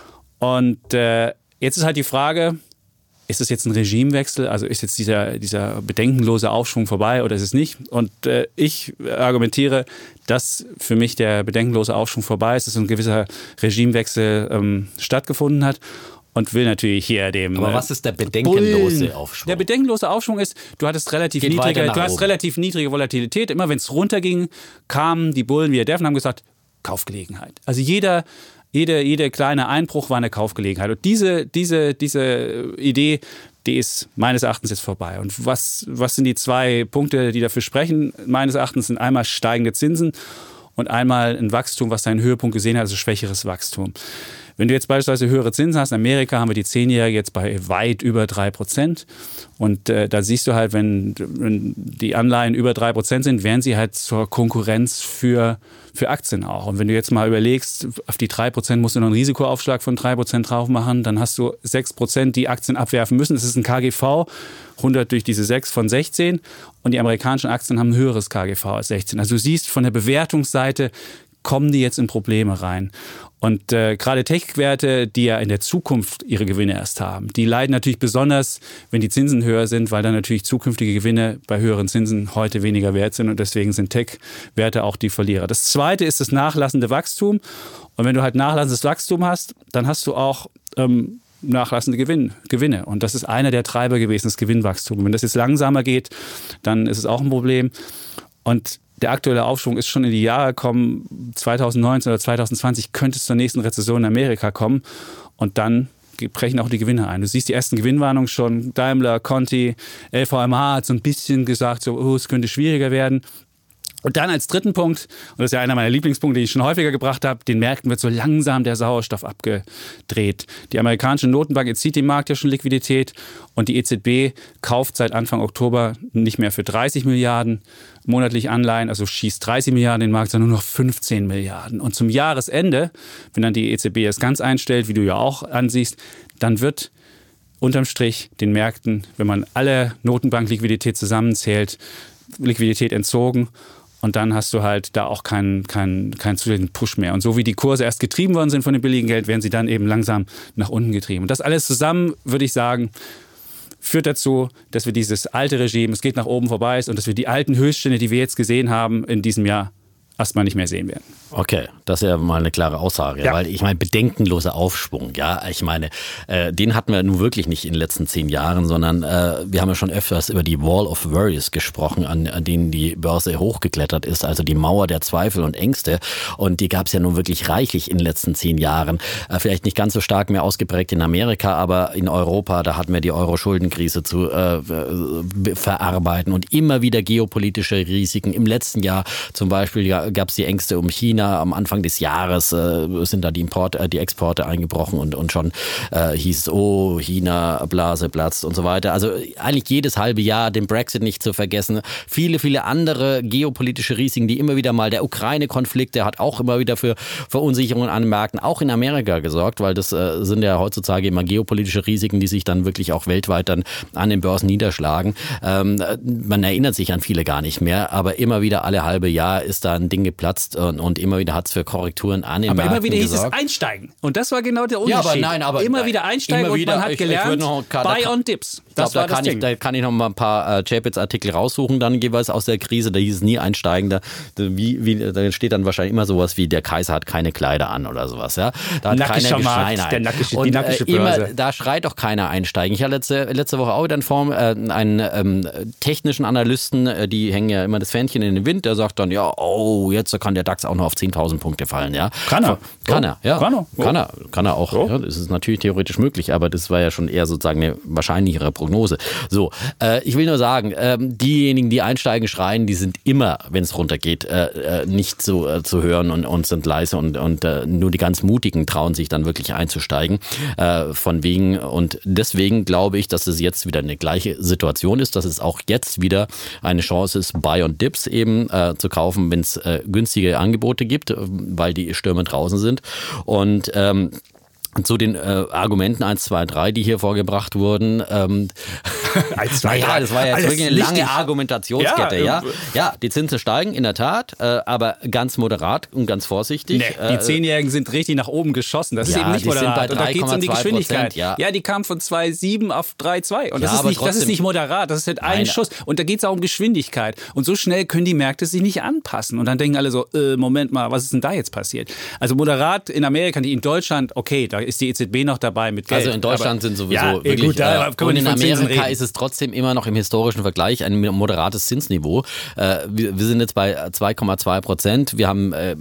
Und äh, jetzt ist halt die Frage, ist es jetzt ein Regimewechsel? Also ist jetzt dieser, dieser bedenkenlose Aufschwung vorbei oder ist es nicht? Und äh, ich argumentiere, dass für mich der bedenkenlose Aufschwung vorbei ist, dass ein gewisser Regimewechsel ähm, stattgefunden hat. Und will natürlich hier dem. Aber was ist der bedenkenlose Bullen. Aufschwung? Der bedenkenlose Aufschwung ist, du hattest relativ Geht niedrige, weiter du nach hast oben. relativ niedrige Volatilität. Immer wenn es runterging, kamen die Bullen wie der Dev und haben gesagt, Kaufgelegenheit. Also jeder, jede, jede kleine Einbruch war eine Kaufgelegenheit. Und diese, diese, diese Idee, die ist meines Erachtens jetzt vorbei. Und was, was sind die zwei Punkte, die dafür sprechen? Meines Erachtens sind einmal steigende Zinsen und einmal ein Wachstum, was seinen Höhepunkt gesehen hat, also schwächeres Wachstum. Wenn du jetzt beispielsweise höhere Zinsen hast, in Amerika haben wir die Zehnjährige jetzt bei weit über drei Prozent. Und äh, da siehst du halt, wenn, wenn die Anleihen über drei Prozent sind, werden sie halt zur Konkurrenz für, für Aktien auch. Und wenn du jetzt mal überlegst, auf die drei Prozent musst du noch einen Risikoaufschlag von drei Prozent drauf machen, dann hast du sechs Prozent, die Aktien abwerfen müssen. Das ist ein K G V, hundert durch diese sechs von sechzehn. Und die amerikanischen Aktien haben ein höheres K G V als sechzehn. Also du siehst, von der Bewertungsseite kommen die jetzt in Probleme rein. Und äh, gerade Tech-Werte, die ja in der Zukunft ihre Gewinne erst haben, die leiden natürlich besonders, wenn die Zinsen höher sind, weil dann natürlich zukünftige Gewinne bei höheren Zinsen heute weniger wert sind und deswegen sind Tech-Werte auch die Verlierer. Das Zweite ist das nachlassende Wachstum. Und wenn du halt nachlassendes Wachstum hast, dann hast du auch ähm, nachlassende Gewinn, Gewinne. Und das ist einer der Treiber gewesen, das Gewinnwachstum. Und wenn das jetzt langsamer geht, dann ist es auch ein Problem. Und der aktuelle Aufschwung ist schon in die Jahre gekommen. zweitausendneunzehn oder zweitausendzwanzig könnte es zur nächsten Rezession in Amerika kommen. Und dann brechen auch die Gewinne ein. Du siehst die ersten Gewinnwarnungen schon. Daimler, Conti, L V M H hat so ein bisschen gesagt, so, oh, es könnte schwieriger werden. Und dann als dritten Punkt, und das ist ja einer meiner Lieblingspunkte, die ich schon häufiger gebracht habe, den Märkten wird so langsam der Sauerstoff abgedreht. Die amerikanische Notenbank entzieht dem Markt ja schon Liquidität und die E Z B kauft seit Anfang Oktober nicht mehr für dreißig Milliarden monatlich Anleihen, also schießt dreißig Milliarden in den Markt, sondern nur noch fünfzehn Milliarden. Und zum Jahresende, wenn dann die E Z B es ganz einstellt, wie du ja auch ansiehst, dann wird unterm Strich den Märkten, wenn man alle Notenbankliquidität zusammenzählt, Liquidität entzogen. Und dann hast du halt da auch keinen, keinen, keinen zusätzlichen Push mehr. Und so wie die Kurse erst getrieben worden sind von dem billigen Geld, werden sie dann eben langsam nach unten getrieben. Und das alles zusammen, würde ich sagen, führt dazu, dass wir dieses alte Regime, es geht nach oben vorbei ist und dass wir die alten Höchststände, die wir jetzt gesehen haben in diesem Jahr, erstmal nicht mehr sehen werden. Okay, das ist ja mal eine klare Aussage, ja. Weil ich meine, bedenkenloser Aufschwung, ja, ich meine, äh, den hatten wir nun wirklich nicht in den letzten zehn Jahren, sondern äh, wir haben ja schon öfters über die Wall of Worries gesprochen, an, an denen die Börse hochgeklettert ist, also die Mauer der Zweifel und Ängste, und die gab es ja nun wirklich reichlich in den letzten zehn Jahren, äh, vielleicht nicht ganz so stark mehr ausgeprägt in Amerika, aber in Europa, da hatten wir die Euro-Schuldenkrise zu äh, verarbeiten und immer wieder geopolitische Risiken. Im letzten Jahr zum Beispiel ja, gab es die Ängste um China. Am Anfang des Jahres äh, sind da die, Import, äh, die Exporte eingebrochen und, und schon äh, hieß es, oh, China, Blase platzt und so weiter. Also eigentlich jedes halbe Jahr, den Brexit nicht zu vergessen. Viele, viele andere geopolitische Risiken, die immer wieder mal, der Ukraine-Konflikt, der hat auch immer wieder für Verunsicherungen an den Märkten, auch in Amerika gesorgt, weil das äh, sind ja heutzutage immer geopolitische Risiken, die sich dann wirklich auch weltweit dann an den Börsen niederschlagen. Ähm, man erinnert sich an viele gar nicht mehr, aber immer wieder alle halbe Jahr ist da ein Ding geplatzt und, und immer wieder hat es für Korrekturen an den Aber Märkten immer wieder hieß gesorgt. es einsteigen. Und das war genau der Unterschied. Ja, aber nein, aber immer wieder einsteigen immer wieder, und man hat ich, gelernt, ich noch, Buy da, on Dips. Ich Das glaube, war da, das kann Ding. ich, da kann ich noch mal ein paar äh, J-Bits-Artikel raussuchen, dann jeweils aus der Krise. Da hieß es nie einsteigen. Da, wie, wie, da steht dann wahrscheinlich immer sowas wie, der Kaiser hat keine Kleider an oder sowas. Ja? Da hat Nackischer keiner Markt, geschrien. der nackische, und, die nackische äh, immer, Börse. da schreit doch keiner einsteigen. Ich hatte letzte, letzte Woche auch wieder in Form äh, einen ähm, technischen Analysten, äh, die hängen ja immer das Fähnchen in den Wind, der sagt dann, ja, oh, oh, jetzt kann der DAX auch noch auf zehntausend Punkte fallen. Ja? Kann er. Kann er, ja. Kann er, oh. kann er, kann er auch. Oh. Ja, das ist natürlich theoretisch möglich, aber das war ja schon eher sozusagen eine wahrscheinlichere Prognose. So, äh, ich will nur sagen, äh, diejenigen, die einsteigen, schreien, die sind immer, wenn es runtergeht, äh, nicht so äh, zu hören und, und sind leise und, und äh, nur die ganz Mutigen trauen sich dann wirklich einzusteigen. Äh, von wegen und deswegen glaube ich, dass es jetzt wieder eine gleiche Situation ist, dass es auch jetzt wieder eine Chance ist, Buy und Dips eben äh, zu kaufen, wenn es äh, günstige Angebote gibt, weil die Stürme draußen sind. Und ähm, zu den äh, Argumenten eins, zwei, drei, die hier vorgebracht wurden. Ähm, eins, zwei, ja, das war jetzt wirklich eine lange richtig. Argumentationskette. Ja, Ja, ja, die Zinsen steigen, in der Tat, äh, aber ganz moderat und ganz vorsichtig. Nee, die Zehnjährigen sind richtig nach oben geschossen. Das ist ja, eben nicht die sind moderat. bei Und da geht es um die drei Komma zwei Geschwindigkeit. Prozent, ja. ja, die kam von zwei Komma sieben auf drei Komma zwei. Und das, Ja, ist aber nicht, das ist trotzdem- nicht moderat, das ist halt ein Nein. Schuss. Und da geht es auch um Geschwindigkeit. Und so schnell können die Märkte sich nicht anpassen. Und dann denken alle so, äh, Moment mal, was ist denn da jetzt passiert? Also moderat in Amerika, die in Deutschland, okay, da ist die E Z B noch dabei mit Geld. Also in Deutschland aber, sind sowieso ja, wirklich, gut, da äh, können wir und nicht in von Zinsen Amerika reden. ist es trotzdem immer noch im historischen Vergleich ein moderates Zinsniveau. Äh, wir, wir sind jetzt bei zwei Komma zwei Prozent. Wir haben äh,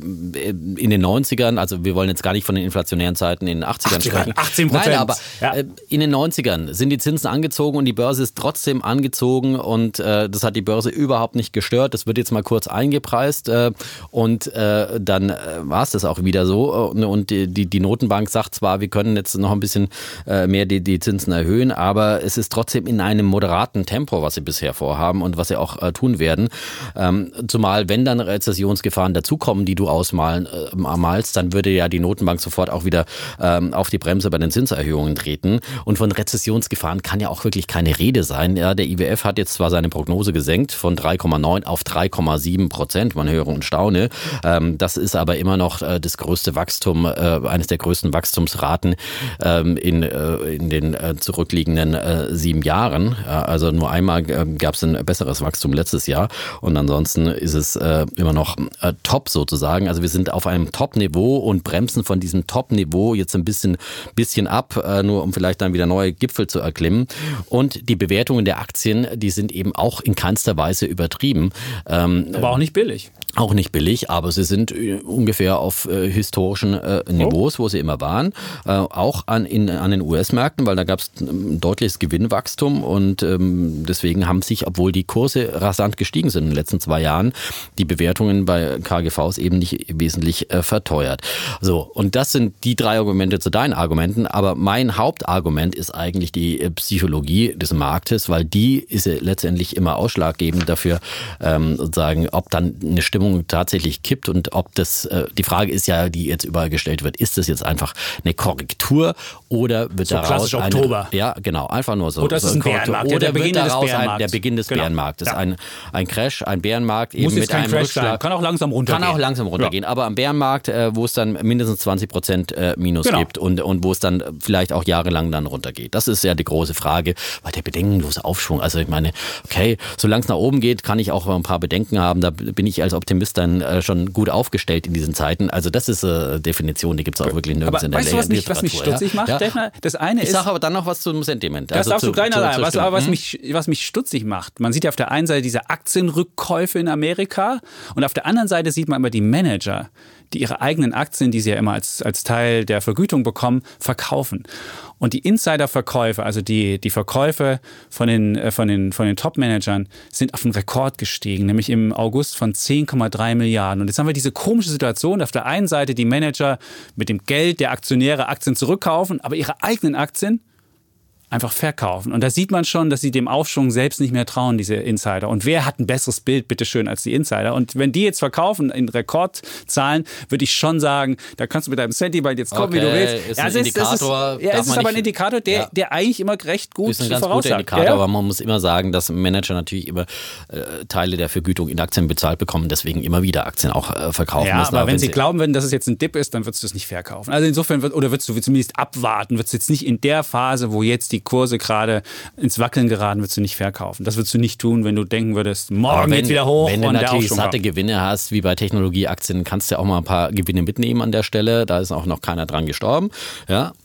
in den neunzigern, also wir wollen jetzt gar nicht von den inflationären Zeiten in den achtzigern sprechen. achtzehn Prozent. Nein, aber Ja. äh, in den neunzigern sind die Zinsen angezogen und die Börse ist trotzdem angezogen und äh, das hat die Börse überhaupt nicht gestört. Das wird jetzt mal kurz eingepreist äh, und äh, dann äh, war es das auch wieder so. Und, und die, die, die Notenbank sagt zwar, wir können jetzt noch ein bisschen äh, mehr die, die Zinsen erhöhen, aber es ist trotzdem in einem moderaten Tempo, was sie bisher vorhaben und was sie auch äh, tun werden. Ähm, zumal, wenn dann Rezessionsgefahren dazukommen, die du ausmalen äh, malst, dann würde ja die Notenbank sofort auch wieder ähm, auf die Bremse bei den Zinserhöhungen treten. Und von Rezessionsgefahren kann ja auch wirklich keine Rede sein. Ja, der I W F hat jetzt zwar seine Prognose gesenkt von drei Komma neun auf drei Komma sieben Prozent, man höre und staune. Ähm, das ist aber immer noch äh, das größte Wachstum, äh, eines der größten Wachstumsraten ähm, in, äh, in den äh, zurückliegenden äh, sieben Jahren. Ja, also nur einmal äh, gab es ein besseres Wachstum letztes Jahr und ansonsten ist es äh, immer noch äh, top sozusagen. Also wir sind auf einem Top-Niveau und bremsen von diesem Top-Niveau jetzt ein bisschen, bisschen ab, äh, nur um vielleicht dann wieder neue Gipfel zu erklimmen. Und die Bewertungen der Aktien, die sind eben auch in keinster Weise übertrieben. Ähm, aber auch nicht billig. Auch nicht billig, aber sie sind äh, ungefähr auf äh, historischen äh, Niveaus, wo sie immer waren. Äh, auch an, in, an den U S-Märkten, weil da gab es ein deutliches Gewinnwachstum und ähm, deswegen haben sich, obwohl die Kurse rasant gestiegen sind in den letzten zwei Jahren, die Bewertungen bei K G Vs eben nicht wesentlich äh, verteuert. So, und das sind die drei Argumente zu deinen Argumenten, aber mein Hauptargument ist eigentlich die äh, Psychologie des Marktes, weil die ist ja letztendlich immer ausschlaggebend dafür, ähm, sozusagen, ob dann eine Stimmung tatsächlich kippt und ob das, äh, die Frage ist ja, die jetzt überall gestellt wird, ist das jetzt einfach eine Korrektur oder wird So daraus klassisch eine, Oktober. Ja, genau, einfach nur so. Oder ist so es ein Korrektur. Bärenmarkt? Ja, Oder der Beginn wird des daraus ein, Bärenmarkts. der Beginn des Genau. Bärenmarktes. Ja. Ein, ein Crash, ein Bärenmarkt eben Muss mit jetzt kein einem Crash sein. Rückschlag. Kann auch langsam runtergehen. Kann auch langsam runtergehen, aber am Bärenmarkt, äh, wo es dann mindestens zwanzig Prozent äh, Minus Genau. gibt und, und wo es dann vielleicht auch jahrelang dann runtergeht. Das ist ja die große Frage, weil der bedenkenlose Aufschwung, also ich meine, okay, solange es nach oben geht, kann ich auch ein paar Bedenken haben, da bin ich als Optimist dann äh, schon gut aufgestellt in diesen Zeiten. Also das ist eine äh, Definition, die gibt es auch wirklich nirgends Aber in der weißt du, was mich, was mich Literatur, stutzig ja? macht, Ja. Defner? Das eine Ich ist... sage aber dann noch was zum Sentiment. Das also darfst zu, du gleich noch zu- sagen. zur Was, Stimmung. aber was Hm? mich, was mich stutzig macht, man sieht ja auf der einen Seite diese Aktienrückkäufe in Amerika und auf der anderen Seite sieht man immer die Manager, die ihre eigenen Aktien, die sie ja immer als, als Teil der Vergütung bekommen, verkaufen. Und die Insiderverkäufe, also die, die Verkäufe von den, äh, von den, von den Top-Managern, sind auf einen Rekord gestiegen, nämlich im August von zehn Komma drei Milliarden. Und jetzt haben wir diese komische Situation, auf der einen Seite die Manager mit dem Geld der Aktionäre Aktien zurückkaufen, aber ihre eigenen Aktien einfach verkaufen. Und da sieht man schon, dass sie dem Aufschwung selbst nicht mehr trauen, diese Insider. Und wer hat ein besseres Bild, bitteschön, als die Insider? Und wenn die jetzt verkaufen in Rekordzahlen, würde ich schon sagen, da kannst du mit deinem Sentiment jetzt kommen, Okay, wie du willst. ist ein es ist, Indikator, es ist, ja, darf es ist man aber ein nicht- Indikator, der, Ja. der eigentlich immer recht gut ist ein ganz guter voraussagt. Indikator, Ja, ja. aber man muss immer sagen, dass Manager natürlich immer äh, Teile der Vergütung in Aktien bezahlt bekommen, deswegen immer wieder Aktien auch äh, verkaufen Ja, müssen. aber wenn sie glauben würden, dass es jetzt ein Dip ist, dann würdest du es nicht verkaufen. Also insofern, wird, oder würdest du zumindest abwarten, würdest du jetzt nicht in der Phase, wo jetzt die Kurse gerade ins Wackeln geraten, würdest du nicht verkaufen. Das würdest du nicht tun, wenn du denken würdest, morgen Aber wenn, geht's wieder hoch wenn du und der natürlich Aufschwung satte kommt. Gewinne hast, wie bei Technologieaktien, kannst du ja auch mal ein paar Gewinne mitnehmen an der Stelle. Da ist auch noch keiner dran gestorben. Ja.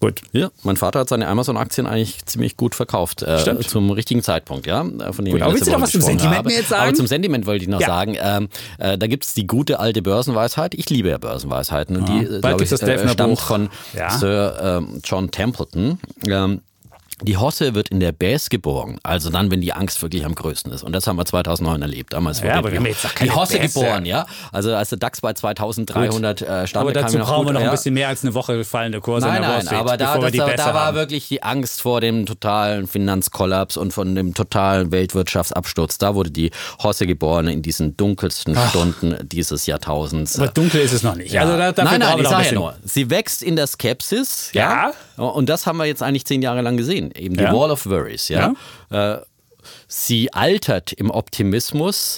Gut. Ja, mein Vater hat seine Amazon-Aktien eigentlich ziemlich gut verkauft. Äh, zum richtigen Zeitpunkt, ja. Von dem gut, aber willst du noch was zum Sentiment habe. mir jetzt sagen? Aber zum Sentiment wollte ich noch ja. sagen, ähm, äh, da gibt es die gute alte Börsenweisheit. Ich liebe ja Börsenweisheiten. Und die, ja. glaube ich, das äh, stammt von ja. Sir ähm, John Templeton. Ähm, Die Hosse wird in der Bäs geboren, also dann, wenn die Angst wirklich am größten ist. Und das haben wir zweitausendneun erlebt. Damals ja, wurde aber die, wir haben jetzt doch keine die Hosse Bäs, geboren, ja. Also als der DAX bei zweitausenddreihundert äh, stand, aber dazu kam noch brauchen gut, wir noch ja. ein bisschen mehr als eine Woche fallende Kurse Nein, in der Wall nein, Street, aber da, bevor wir das, die da, Bässe da war haben. wirklich die Angst vor dem totalen Finanzkollaps und von dem totalen Weltwirtschaftsabsturz. Da wurde die Hosse geboren in diesen dunkelsten Ach. Stunden dieses Jahrtausends. Aber dunkel ist es noch nicht. Ja. Also da, dafür nein, nein, ich sage ja nur, sie wächst in der Skepsis. Ja. ja. Und das haben wir jetzt eigentlich zehn Jahre lang gesehen. Eben die ja. Wall of Worries. Ja. ja. Äh, sie altert im Optimismus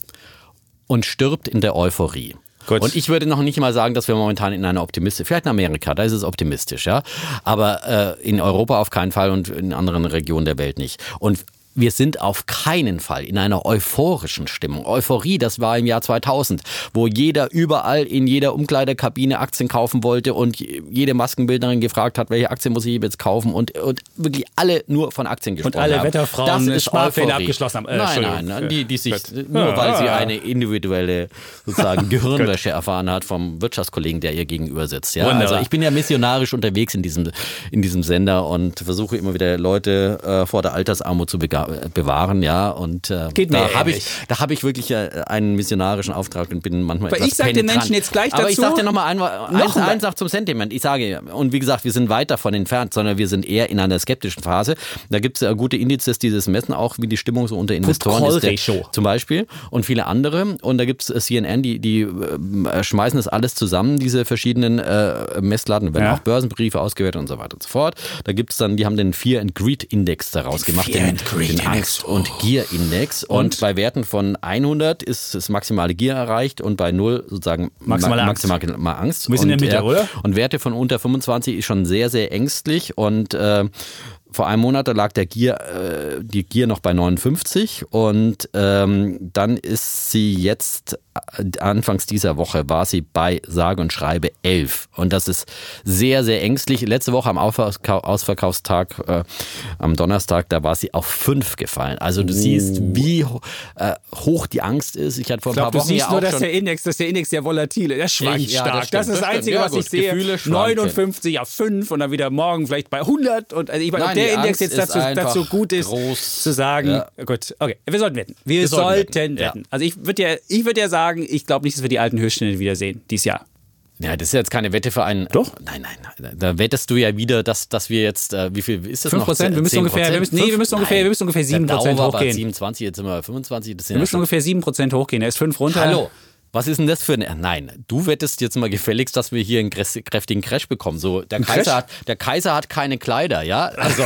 und stirbt in der Euphorie. Gut. Und ich würde noch nicht mal sagen, dass wir momentan in einer optimistisch, vielleicht in Amerika, da ist es optimistisch, ja, aber äh, in Europa auf keinen Fall und in anderen Regionen der Welt nicht. Und wir sind auf keinen Fall in einer euphorischen Stimmung. Euphorie, das war im Jahr zweitausend, wo jeder überall in jeder Umkleidekabine Aktien kaufen wollte und jede Maskenbildnerin gefragt hat, welche Aktien muss ich jetzt kaufen und, und wirklich alle nur von Aktien gesprochen haben. Und alle haben. Wetterfrauen das ist Sparpläne abgeschlossen haben. Äh, nein, nein, nein, die, die sich, nur weil sie eine individuelle sozusagen Gehirnwäsche erfahren hat vom Wirtschaftskollegen, der ihr gegenüber sitzt. Ja? Also ich bin ja missionarisch unterwegs in diesem, in diesem Sender und versuche immer wieder Leute äh, vor der Altersarmut zu begaben. bewahren, ja, und äh, Geht mir da habe ich, da habe ich wirklich äh, einen missionarischen Auftrag und bin manchmal Aber etwas ich sage den penetrant. Menschen jetzt gleich dazu. Aber ich sage dir nochmal ein, eins, eins noch zum Sentiment. Ich sage, und wie gesagt, wir sind weit davon entfernt, sondern wir sind eher in einer skeptischen Phase. Da gibt es ja gute Indizes, die das messen, auch wie die Stimmung so unter Investoren ist. Der, zum Beispiel und viele andere. Und da gibt es C N N, die, die äh, schmeißen das alles zusammen, diese verschiedenen äh, Messladen, werden ja. auch Börsenbriefe ausgewertet und so weiter und so fort. Da gibt es dann, die haben den Fear and Greed Index daraus den gemacht. Fear and Greed den Angst- und Gier-Index. Und, und bei Werten von hundert ist das maximale Gier erreicht und bei null sozusagen maximale ma- Angst. maximale Angst. Wir sind in der Mitte, und, oder? Und Werte von unter fünfundzwanzig ist schon sehr, sehr ängstlich und äh, vor einem Monat lag der Gier, äh, die Gier noch bei neunundfünfzig und ähm, dann ist sie jetzt, äh, anfangs dieser Woche war sie bei sage und schreibe elf und das ist sehr, sehr ängstlich. Letzte Woche am Ausverkau- Ausverkaufstag, äh, am Donnerstag, da war sie auf fünf gefallen. Also du oh. siehst, wie äh, hoch die Angst ist. Ich hatte vor ein ich glaub, paar Wochen du siehst ja nur, auch dass schon der Index, dass der Index sehr volatile, der schwankt ich, ja, stark. Das, das ist das Einzige, ja, was gut, ich sehe. Gefühle neunundfünfzig auf fünf und dann wieder morgen vielleicht bei hundert und also ich meine, ob der Index jetzt dazu, dazu gut ist, groß. zu sagen, ja. gut, okay, wir sollten wetten. Wir, wir sollten, sollten wetten. wetten. Ja. Also ich würde ja, ich würde ja sagen, ich glaube nicht, dass wir die alten Höchststände wiedersehen dieses Jahr. Ja, das ist jetzt keine Wette für einen. Doch? Nein, nein, da wettest du ja wieder, dass, dass wir jetzt, äh, wie viel ist das fünf Prozent, noch? wir müssen ungefähr, wir müssen, nee, wir müssen ungefähr, wir müssen ungefähr sieben Prozent hochgehen. siebenundzwanzig, jetzt sind wir bei fünfundzwanzig. Das sind wir müssen ja ungefähr sieben Prozent hochgehen, er ist fünf runter. Hallo. Was ist denn das für ein... Nein, du wettest jetzt mal gefälligst, dass wir hier einen kräftigen Crash bekommen. So, der, Kaiser hat, der Kaiser hat keine Kleider, ja? Also,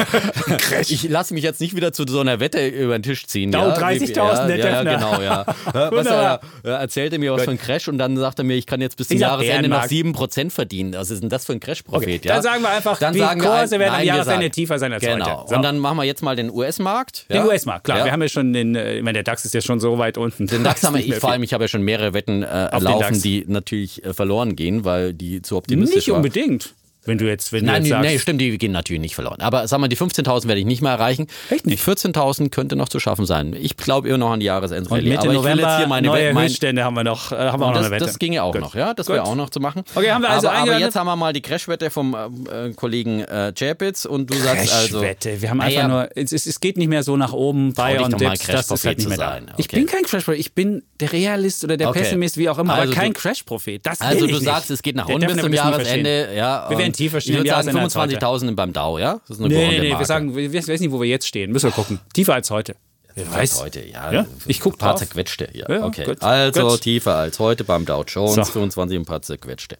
ich lasse mich jetzt nicht wieder zu so einer Wette über den Tisch ziehen. Dow ja? dreißigtausend, ja, der ja, Defner. genau, ja. Was er, er erzählte mir was Gut. von Crash und dann sagte er mir, ich kann jetzt bis zum Jahresende noch sieben Prozent verdienen. Was ist denn das für ein Crash-Prophet? Okay, ja? Dann sagen wir einfach, dann die sagen Kurse wir, werden nein, am Jahresende sagen, tiefer sein als genau. heute. So. Und dann machen wir jetzt mal den U S-Markt. Den ja? U S-Markt, klar. Ja. Wir haben ja schon den, ich meine, der DAX ist ja schon so weit unten. Den DAX haben wir, ich, vor allem, ich habe ja schon mehrere Wetten äh, laufen, die natürlich äh, verloren gehen, weil die zu optimistisch Nicht war. unbedingt. Wenn du jetzt, wenn Nein, du jetzt sagst, nee, stimmt, die gehen natürlich nicht verloren. Aber sag mal, die fünfzehntausend werde ich nicht mehr erreichen. Echt nicht? vierzehntausend könnte noch zu schaffen sein. Ich glaube immer noch an die Jahresendrallye. Mitte aber ich will November jetzt hier meine neue Wette, mein, Höchststände haben wir noch, äh, haben wir auch das, noch eine Wette. Das ginge auch Gut. noch, ja, das wäre auch noch zu machen. Okay, haben wir also aber, aber eingelandet? jetzt haben wir mal die Crashwette vom äh, Kollegen äh, Chapitz und du sagst also... Crashwette, wir haben einfach ja, nur, es, es geht nicht mehr so nach oben, Buy und Dips, das ist halt nicht mehr da. Okay. Ich bin kein Crash-Prophet, ich bin der Realist oder der okay. Pessimist, wie auch immer, also aber kein du, Crash-Prophet. Das Also ich du sagst, nicht. es geht nach Der unten bis zum Jahresende. Ja, wir werden tiefer stehen. Ich würde sagen fünfundzwanzigtausend beim Dow, ja? Das ist eine nee, nee, nee, Marke. wir sagen, wir wissen nicht, wo wir jetzt stehen. Müssen wir gucken. Tiefer als heute. Wer weiß. Heute, ja. ja? Ich gucke ein paar drauf. zerquetschte. Ja, ja okay. Gut. Also gut. tiefer als heute beim Dow Jones, so. fünfundzwanzig ein paar zerquetschte.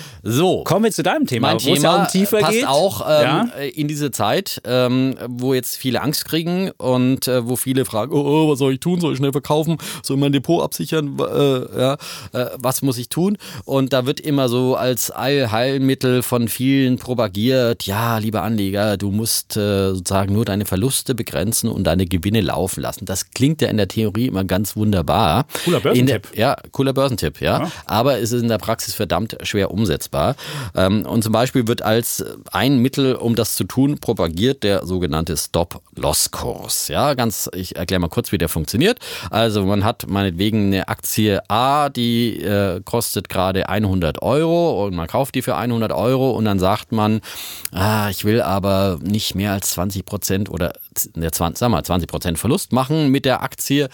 So. Kommen wir zu deinem Thema. Mein Thema ja um tiefer passt geht. auch ähm, ja? in diese Zeit, ähm, wo jetzt viele Angst kriegen und äh, wo viele fragen, oh, oh, was soll ich tun? Soll ich schnell verkaufen? Soll ich mein Depot absichern? Äh, ja, äh, was muss ich tun? Und da wird immer so als Allheilmittel von vielen propagiert, ja, lieber Anleger, du musst äh, sozusagen nur deine Verluste begrenzen und deine Gewinne laufen lassen. Das klingt ja in der Theorie immer ganz wunderbar. Cooler Börsentipp. Der, ja, cooler Börsentipp, ja. ja. Aber es ist in der Praxis verdammt schwer umsetzbar. Und zum Beispiel wird als ein Mittel, um das zu tun, propagiert der sogenannte Stop-Loss-Kurs. Ja, ganz, ich erkläre mal kurz, wie der funktioniert. Also man hat meinetwegen eine Aktie A, die äh, kostet gerade hundert Euro und man kauft die für hundert Euro und dann sagt man, ah, ich will aber nicht mehr als zwanzig Prozent oder zwanzig, sagen wir, zwanzig Prozent Verlust machen mit der Aktie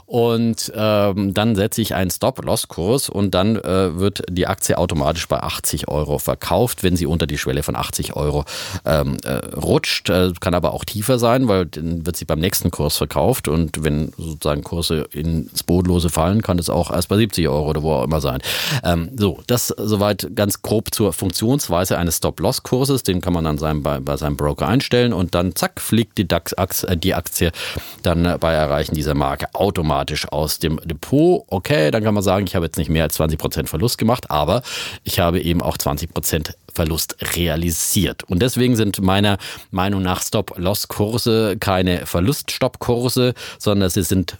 und ähm, dann setze ich einen Stop-Loss-Kurs und dann äh, wird die Aktie automatisch bei achtzig Euro verkauft, wenn sie unter die Schwelle von achtzig Euro ähm, äh, rutscht. Äh, kann aber auch tiefer sein, weil dann wird sie beim nächsten Kurs verkauft und wenn sozusagen Kurse ins Bodenlose fallen, kann es auch erst bei siebzig Euro oder wo auch immer sein. Ähm, so, das soweit ganz grob zur Funktionsweise eines Stop-Loss-Kurses. Den kann man dann seinem, bei, bei seinem Broker einstellen und dann zack, fliegt die, DAX, die Aktie dann bei Erreichen dieser Marke automatisch aus dem Depot. Okay, dann kann man sagen, ich habe jetzt nicht mehr als zwanzig Prozent Verlust gemacht, aber ich habe eben auch zwanzig Prozent Verlust realisiert. Und deswegen sind meiner Meinung nach Stop-Loss-Kurse keine Verlust-Stopp-Kurse, sondern sie sind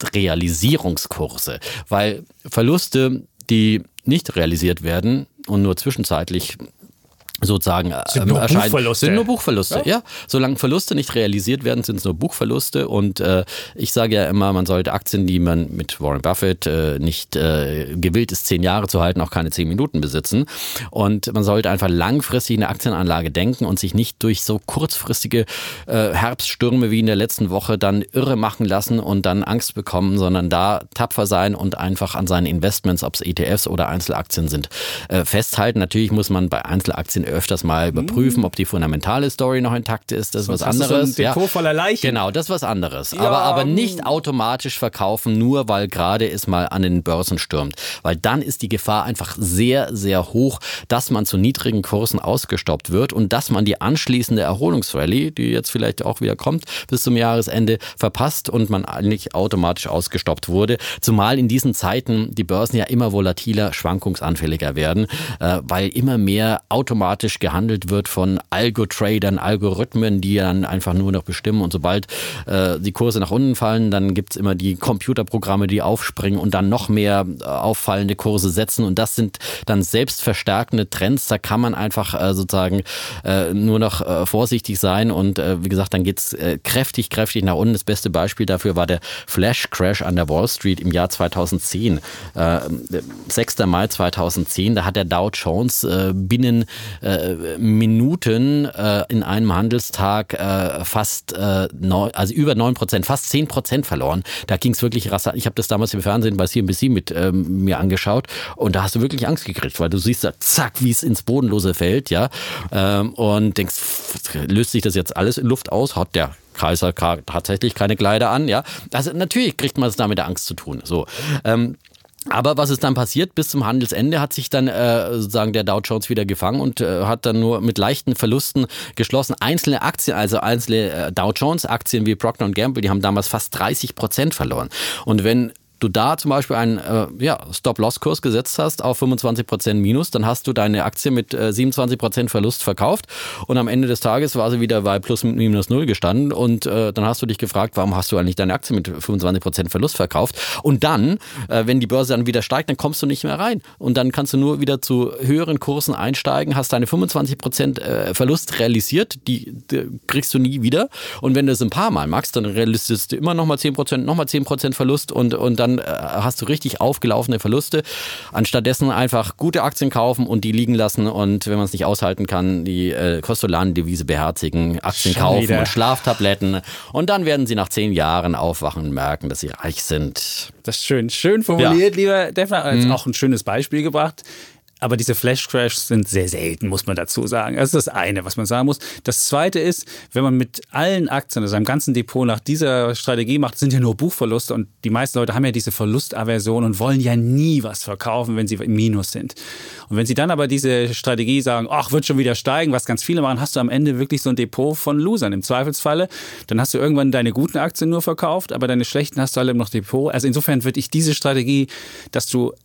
Verlustrealisierungskurse, weil Verluste, die nicht realisiert werden und nur zwischenzeitlich sozusagen sind nur erscheinen, Buchverluste. sind nur Buchverluste. Ja. Ja. Solange Verluste nicht realisiert werden, sind es nur Buchverluste. Und äh, ich sage ja immer, man sollte Aktien, die man mit Warren Buffett äh, nicht äh, gewillt ist, zehn Jahre zu halten, auch keine zehn Minuten besitzen. Und man sollte einfach langfristig eine Aktienanlage denken und sich nicht durch so kurzfristige äh, Herbststürme wie in der letzten Woche dann irre machen lassen und dann Angst bekommen, sondern da tapfer sein und einfach an seinen Investments, ob es E T Fs oder Einzelaktien sind, äh, festhalten. Natürlich muss man bei Einzelaktien öfters mal überprüfen, ob die fundamentale Story noch intakt ist. Das ist was anderes. Hast du so ein Depot voller Leichen. Genau, das ist was anderes. Ja. Aber, aber nicht automatisch verkaufen, nur weil gerade es mal an den Börsen stürmt. Weil dann ist die Gefahr einfach sehr, sehr hoch, dass man zu niedrigen Kursen ausgestoppt wird und dass man die anschließende Erholungsrallye, die jetzt vielleicht auch wieder kommt, bis zum Jahresende verpasst und man eigentlich automatisch ausgestoppt wurde. Zumal in diesen Zeiten die Börsen ja immer volatiler, schwankungsanfälliger werden, weil immer mehr automatisch gehandelt wird von Algo-Tradern, Algorithmen, die dann einfach nur noch bestimmen und sobald äh, die Kurse nach unten fallen, dann gibt's immer die Computerprogramme, die aufspringen und dann noch mehr äh, auffallende Kurse setzen und das sind dann selbstverstärkende Trends, da kann man einfach äh, sozusagen äh, nur noch äh, vorsichtig sein und äh, wie gesagt, dann geht's äh, kräftig, kräftig nach unten. Das beste Beispiel dafür war der Flash-Crash an der Wall Street im Jahr zweitausendzehn. Äh, sechster Mai zweitausendzehn, da hat der Dow Jones äh, binnen Äh, Minuten äh, in einem Handelstag äh, fast äh, neun, also über neun Prozent, fast zehn Prozent verloren. Da ging es wirklich rasant. Ich habe das damals im Fernsehen bei C N B C mit ähm, mir angeschaut und da hast du wirklich Angst gekriegt, weil du siehst da zack, wie es ins Bodenlose fällt, ja, ähm, und denkst, löst sich das jetzt alles in Luft aus? Hat der Kaiser tatsächlich keine Kleider an, ja? Also natürlich kriegt man es da mit der Angst zu tun. So. Ähm, Aber was ist dann passiert? Bis zum Handelsende hat sich dann äh, sozusagen der Dow Jones wieder gefangen und äh, hat dann nur mit leichten Verlusten geschlossen. Einzelne Aktien, also einzelne äh, Dow Jones Aktien wie Procter und Gamble, die haben damals fast dreißig Prozent verloren. Und wenn du da zum Beispiel einen äh, ja, Stop-Loss-Kurs gesetzt hast auf fünfundzwanzig Prozent Minus, dann hast du deine Aktie mit äh, siebenundzwanzig Prozent Verlust verkauft und am Ende des Tages war sie wieder bei plus minus null gestanden und äh, dann hast du dich gefragt, warum hast du eigentlich deine Aktie mit fünfundzwanzig Prozent Verlust verkauft und dann, äh, wenn die Börse dann wieder steigt, dann kommst du nicht mehr rein und dann kannst du nur wieder zu höheren Kursen einsteigen, hast deine fünfundzwanzig Prozent äh, Verlust realisiert, die, die kriegst du nie wieder und wenn du es ein paar Mal machst, dann realisierst du immer nochmal zehn Prozent, nochmal zehn Prozent Verlust und, und dann Dann hast du richtig aufgelaufene Verluste. Anstattdessen einfach gute Aktien kaufen und die liegen lassen und wenn man es nicht aushalten kann, die äh, Kostolanen-Devise beherzigen, Aktien Schon kaufen wieder. und Schlaftabletten und dann werden sie nach zehn Jahren aufwachen und merken, dass sie reich sind. Das ist schön, schön formuliert, Ja. lieber Defner. Hat mhm. auch ein schönes Beispiel gebracht. Aber diese Flash-Crashs sind sehr selten, muss man dazu sagen. Das ist das eine, was man sagen muss. Das zweite ist, wenn man mit allen Aktien, also seinem ganzen Depot nach dieser Strategie macht, sind ja nur Buchverluste und die meisten Leute haben ja diese Verlustaversion und wollen ja nie was verkaufen, wenn sie im Minus sind. Und wenn sie dann aber diese Strategie sagen, ach, wird schon wieder steigen, was ganz viele machen, hast du am Ende wirklich so ein Depot von Losern. Im Zweifelsfalle, dann hast du irgendwann deine guten Aktien nur verkauft, aber deine schlechten hast du alle noch Depot. Also insofern würde ich diese Strategie, dass du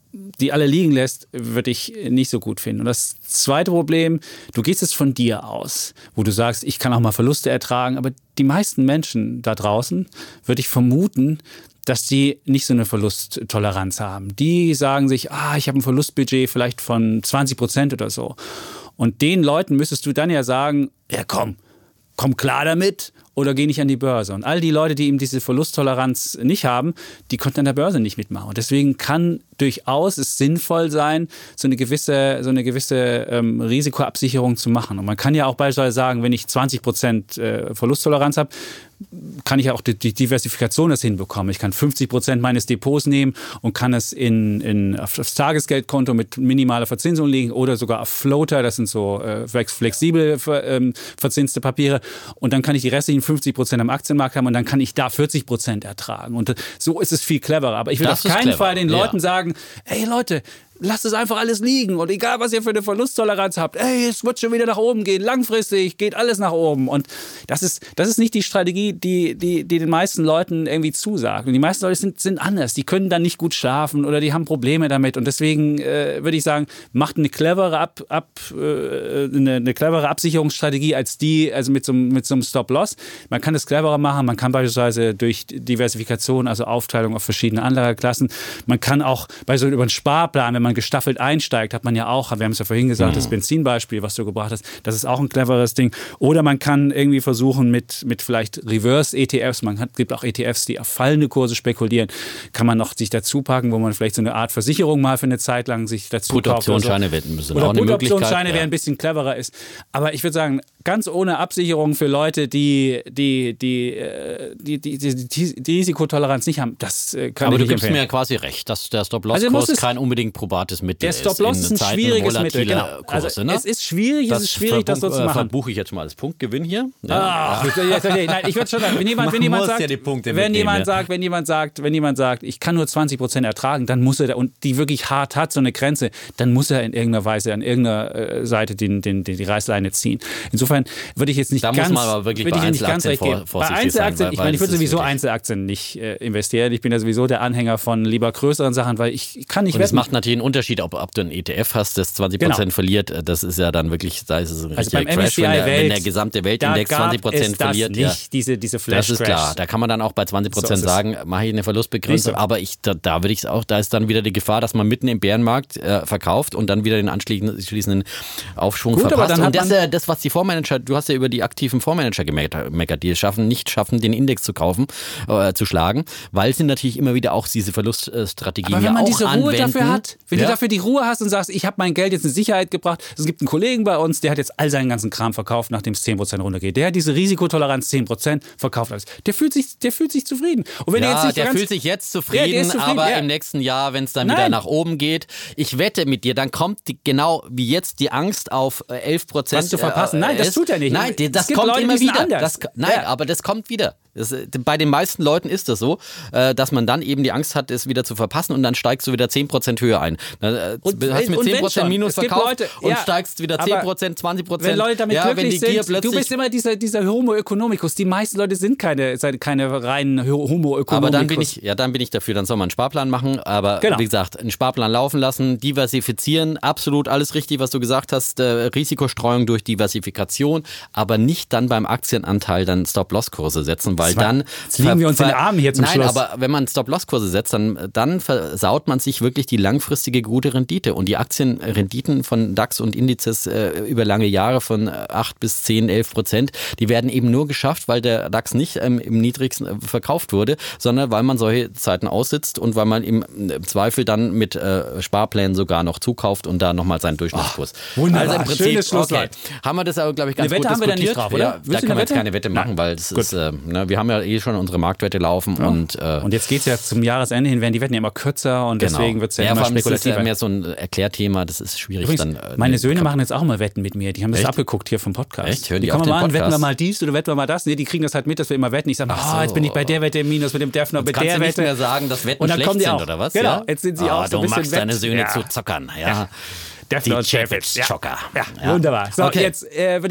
die alle liegen lässt, würde ich nicht so gut finden. Und das zweite Problem, du gehst jetzt von dir aus, wo du sagst, ich kann auch mal Verluste ertragen, aber die meisten Menschen da draußen, würde ich vermuten, dass die nicht so eine Verlusttoleranz haben. Die sagen sich, ah, ich habe ein Verlustbudget vielleicht von zwanzig Prozent oder so. Und den Leuten müsstest du dann ja sagen, ja komm, komm klar damit oder geh nicht an die Börse. Und all die Leute, die eben diese Verlusttoleranz nicht haben, die konnten an der Börse nicht mitmachen. Und deswegen kann durchaus es sinnvoll sein, so eine gewisse, so eine gewisse ähm, Risikoabsicherung zu machen. Und man kann ja auch beispielsweise sagen, wenn ich zwanzig Prozent äh, Verlusttoleranz habe, kann ich auch die, die Diversifikation das hinbekommen. Ich kann fünfzig Prozent meines Depots nehmen und kann es in, in, auf das Tagesgeldkonto mit minimaler Verzinsung legen oder sogar auf Floater, das sind so äh, flexibel ver, ähm, verzinste Papiere. Und dann kann ich die restlichen fünfzig Prozent am Aktienmarkt haben und dann kann ich da vierzig Prozent ertragen. Und so ist es viel cleverer. Aber ich will Das auf keinen clever. Fall den Leuten Ja. sagen, ey Leute, lasst es einfach alles liegen und egal, was ihr für eine Verlusttoleranz habt, ey, es wird schon wieder nach oben gehen, langfristig geht alles nach oben. Und das ist, das ist nicht die Strategie, die, die, die den meisten Leuten irgendwie zusagt. Und die meisten Leute sind, sind anders, die können dann nicht gut schlafen oder die haben Probleme damit. Und deswegen äh, würde ich sagen, macht eine clevere, Ab, Ab, äh, eine, eine clevere Absicherungsstrategie als die, also mit so, mit so einem Stop-Loss. Man kann das cleverer machen, man kann beispielsweise durch Diversifikation, also Aufteilung auf verschiedene Anlageklassen, man kann auch bei so über einen Sparplan, wenn man gestaffelt einsteigt, hat man ja auch, wir haben es ja vorhin gesagt, mhm. das Benzinbeispiel, was du gebracht hast, das ist auch ein cleveres Ding. Oder man kann irgendwie versuchen mit, mit vielleicht Reverse-E T Fs, man hat, gibt auch E T Fs, die auf fallende Kurse spekulieren, kann man noch sich dazu packen, wo man vielleicht so eine Art Versicherung mal für eine Zeit lang sich dazu kauft. Put-Optionsscheine so. werden müssen Oder auch eine Möglichkeit. Put-Optionsscheine, Ja. wer ein bisschen cleverer ist. Aber ich würde sagen, ganz ohne Absicherung für Leute, die die, die, die, die, die, die, die Risikotoleranz nicht haben, das kann Aber ich du nicht gibst empfehlen. mir ja quasi recht, dass der Also Stop-Loss-Kurs muss es- kein unbedingt probates Mittel Der ist. Stop-Loss in ist ein Zeiten schwieriges Mittel. volatiler Genau. Kurse, Also ne? es ist schwierig, es ist schwierig, das so verbuch- zu äh, machen. verbuche ich jetzt mal als Punktgewinn hier. Ja. Ach, jetzt- nein, ich würde schon sagen, wenn jemand, Man wenn jemand muss sagt, ja die Punkte wenn mitnehmen, jemand ja. sagt, wenn jemand sagt, wenn jemand sagt, ich kann nur zwanzig Prozent ertragen, dann muss er da, und die wirklich hart hat, so eine Grenze, dann muss er in irgendeiner Weise an irgendeiner äh, Seite den, den, den, die Reißleine ziehen. Insofern würde ich jetzt nicht Da muss ganz, man aber wirklich würde bei ich nicht ganz Einzelaktien recht geben. vor- Bei vorsichtig sein, Einzelaktien, weil- ich meine, ich weil würde das ist sowieso wirklich- Einzelaktien nicht äh, investieren. Ich bin ja sowieso der Anhänger von lieber größeren Sachen, weil ich, ich kann nicht Und es wetten. macht natürlich einen Unterschied, ob, ob du einen E T F hast, das zwanzig Prozent Genau. verliert. Das ist ja dann wirklich, da ist es ein Also richtiger beim Crash, wenn der, M S C I wenn der Welt, gesamte da Weltindex gab zwanzig Prozent es das verliert. nicht, Ja. diese, diese Flash Das ist klar. Da kann man dann auch bei zwanzig Prozent So ist es. sagen, mache ich eine Verlustbegrenzung. Nicht so. Aber ich, da, da würde ich auch, da ist dann wieder die Gefahr, dass man mitten im Bärenmarkt äh, verkauft und dann wieder den anschließenden Aufschwung Gut, aber verpasst. dann hat Und das ist man- ja das, was die Fondsmanager, du hast ja über die aktiven Fondsmanager gemeckert, die es schaffen, nicht schaffen, den Index zu kaufen, äh, zu schlagen, weil sie natürlich immer wieder auch diese Verluststrategien Aber ja wenn man auch diese Ruhe anwenden. dafür hat, wenn ja? du dafür die Ruhe hast und sagst, ich habe mein Geld jetzt in Sicherheit gebracht, es gibt einen Kollegen bei uns, der hat jetzt all seinen ganzen Kram verkauft, nachdem es zehn Prozent runtergeht. Der hat diese Risikotoleranz zehn Prozent verkauft alles. Der fühlt sich, der fühlt sich zufrieden. Und wenn er Ja, jetzt nicht der ganz, fühlt sich jetzt Ja, zufrieden, der ist zufrieden, aber ja. im nächsten Jahr, wenn es dann Nein. wieder nach oben geht, ich wette mit dir, dann kommt die, genau wie jetzt die Angst auf äh, elf Prozent. Was zu verpassen. Nein, das ist- tut er nicht. Nein, die- Es das gibt kommt Leute, immer die sind wieder. anders. Das, nein, Ja. aber das kommt wieder. Das, äh, bei den meisten Leuten ist das so, äh, dass man dann eben die Angst hat, es wieder zu verpassen und dann steigst du wieder zehn Prozent höher ein. Dann äh, Und- hast du mit und zehn wenn Prozent schon. Minus Es gibt verkauft Leute- und ja, steigst wieder aber zehn Prozent, zwanzig Prozent. wenn Leute damit ja, glücklich wenn die Gier sind, du plötzlich bist immer dieser, dieser Homo economicus. Die meisten Leute sind keine, keine reinen Homo economicus. Aber dann bin ich, ja, dann bin ich dafür, dann soll man einen Sparplan machen, aber Genau. wie gesagt, einen Sparplan laufen lassen, diversifizieren, absolut alles richtig, was du gesagt hast, äh, Risikostreuung durch Diversifikation, aber nicht dann beim Aktienanteil dann Stop-Loss-Kurse setzen, weil war- dann... jetzt liegen wir uns in den Armen hier zum Nein, Schluss. aber wenn man Stop-Loss-Kurse setzt, dann, dann versaut man sich wirklich die langfristige gute Rendite und die Aktienrenditen von DAX und Indizes äh, über lange Jahre von acht bis zehn, elf Prozent, die werden eben nur geschafft, weil der DAX nicht ähm, im niedrigsten äh, verkauft wurde, sondern weil man solche Zeiten aussitzt und weil man im, im Zweifel dann mit äh, Sparplänen sogar noch zukauft und da nochmal seinen Durchschnittskurs. Oh, wunderbar. Also im Prinzip, Schönes Schlusswort. okay, haben wir das aber, glaube ich, ganz Eine gut Wette haben wir da nicht diskutiert. drauf, oder? Ja, Willst da du können eine wir jetzt Wette? keine Wette machen, Nein. weil das Gut. ist, äh, ne, wir haben ja eh schon unsere Marktwette laufen und, äh, Und jetzt geht es ja zum Jahresende hin, werden die Wetten ja immer kürzer und genau. deswegen wird es ja, ja, immer vor allem ist es spekulativer. ja mehr so ein Erklärthema, das ist schwierig. Übrigens, dann, äh, meine ne, Söhne kommt- machen jetzt auch mal Wetten mit mir. Die haben das Echt? abgeguckt hier vom Podcast. Echt? Hören die kommen auch den mal an, wetten wir Podcast? mal dies oder wetten wir mal das. Nee, die kriegen das halt mit, dass wir immer wetten. Ich sage, Ach oh, jetzt bin ich bei der Wette im Minus mit dem Defner, bei Kannst der du nicht Wette. mehr sagen, dass Wetten Und dann schlecht kommen die sind, auch. oder was? Genau, ja? jetzt sind sie ah, auch so du ein bisschen magst deine Wett- Söhne ja. zu zockern. Ja. Defner Die und Chapitz. Chapitz-Zocker. Ja. Ja. Wunderbar. So, Okay. jetzt äh, würde ich sagen,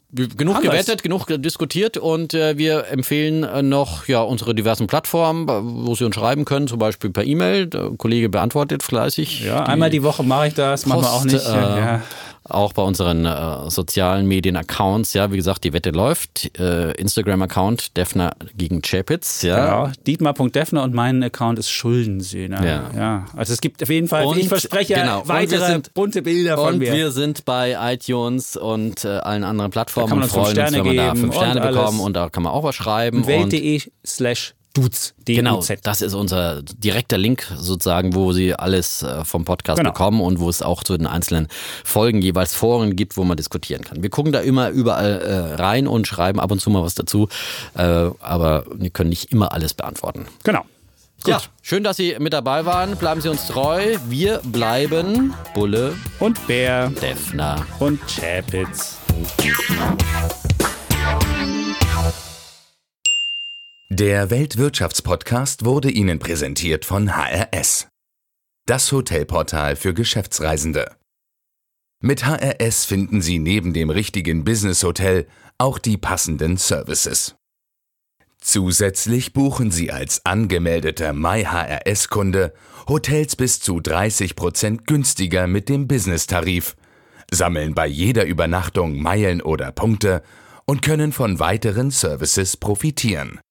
genug Haben gewettet, genug diskutiert und äh, wir empfehlen äh, noch ja unsere diversen Plattformen, wo Sie uns schreiben können, zum Beispiel per E-Mail. Der Kollege beantwortet fleißig. Ja, die einmal die Woche mache ich das, machen wir auch nicht. Äh, ja. Auch bei unseren äh, sozialen Medien-Accounts, ja, wie gesagt, die Wette läuft. Äh, Instagram-Account Defner gegen Chapitz, ja. Genau, Dietmar Punkt Defner und mein Account ist Schuldensühner. Ja. ja. Also es gibt auf jeden Fall, Und, ich verspreche, genau, weitere sind, bunte Bilder von und mir. Und wir sind bei iTunes und äh, allen anderen Plattformen und freuen uns, wenn wir da fünf Sterne und bekommen und da kann man auch was schreiben. Welt.de slash Duz. Genau, das ist unser direkter Link sozusagen, wo Sie alles vom Podcast genau. bekommen und wo es auch zu den einzelnen Folgen jeweils Foren gibt, wo man diskutieren kann. Wir gucken da immer überall äh, rein und schreiben ab und zu mal was dazu, äh, aber wir können nicht immer alles beantworten. Genau. Gut. Ja, schön, dass Sie mit dabei waren. Bleiben Sie uns treu. Wir bleiben Bulle und Bär, Defner und Chapitz. Der Weltwirtschaftspodcast wurde Ihnen präsentiert von H R S. Das Hotelportal für Geschäftsreisende. Mit H R S finden Sie neben dem richtigen Business-Hotel auch die passenden Services. Zusätzlich buchen Sie als angemeldeter MyHRS-Kunde Hotels bis zu dreißig Prozent günstiger mit dem Business-Tarif, sammeln bei jeder Übernachtung Meilen oder Punkte und können von weiteren Services profitieren.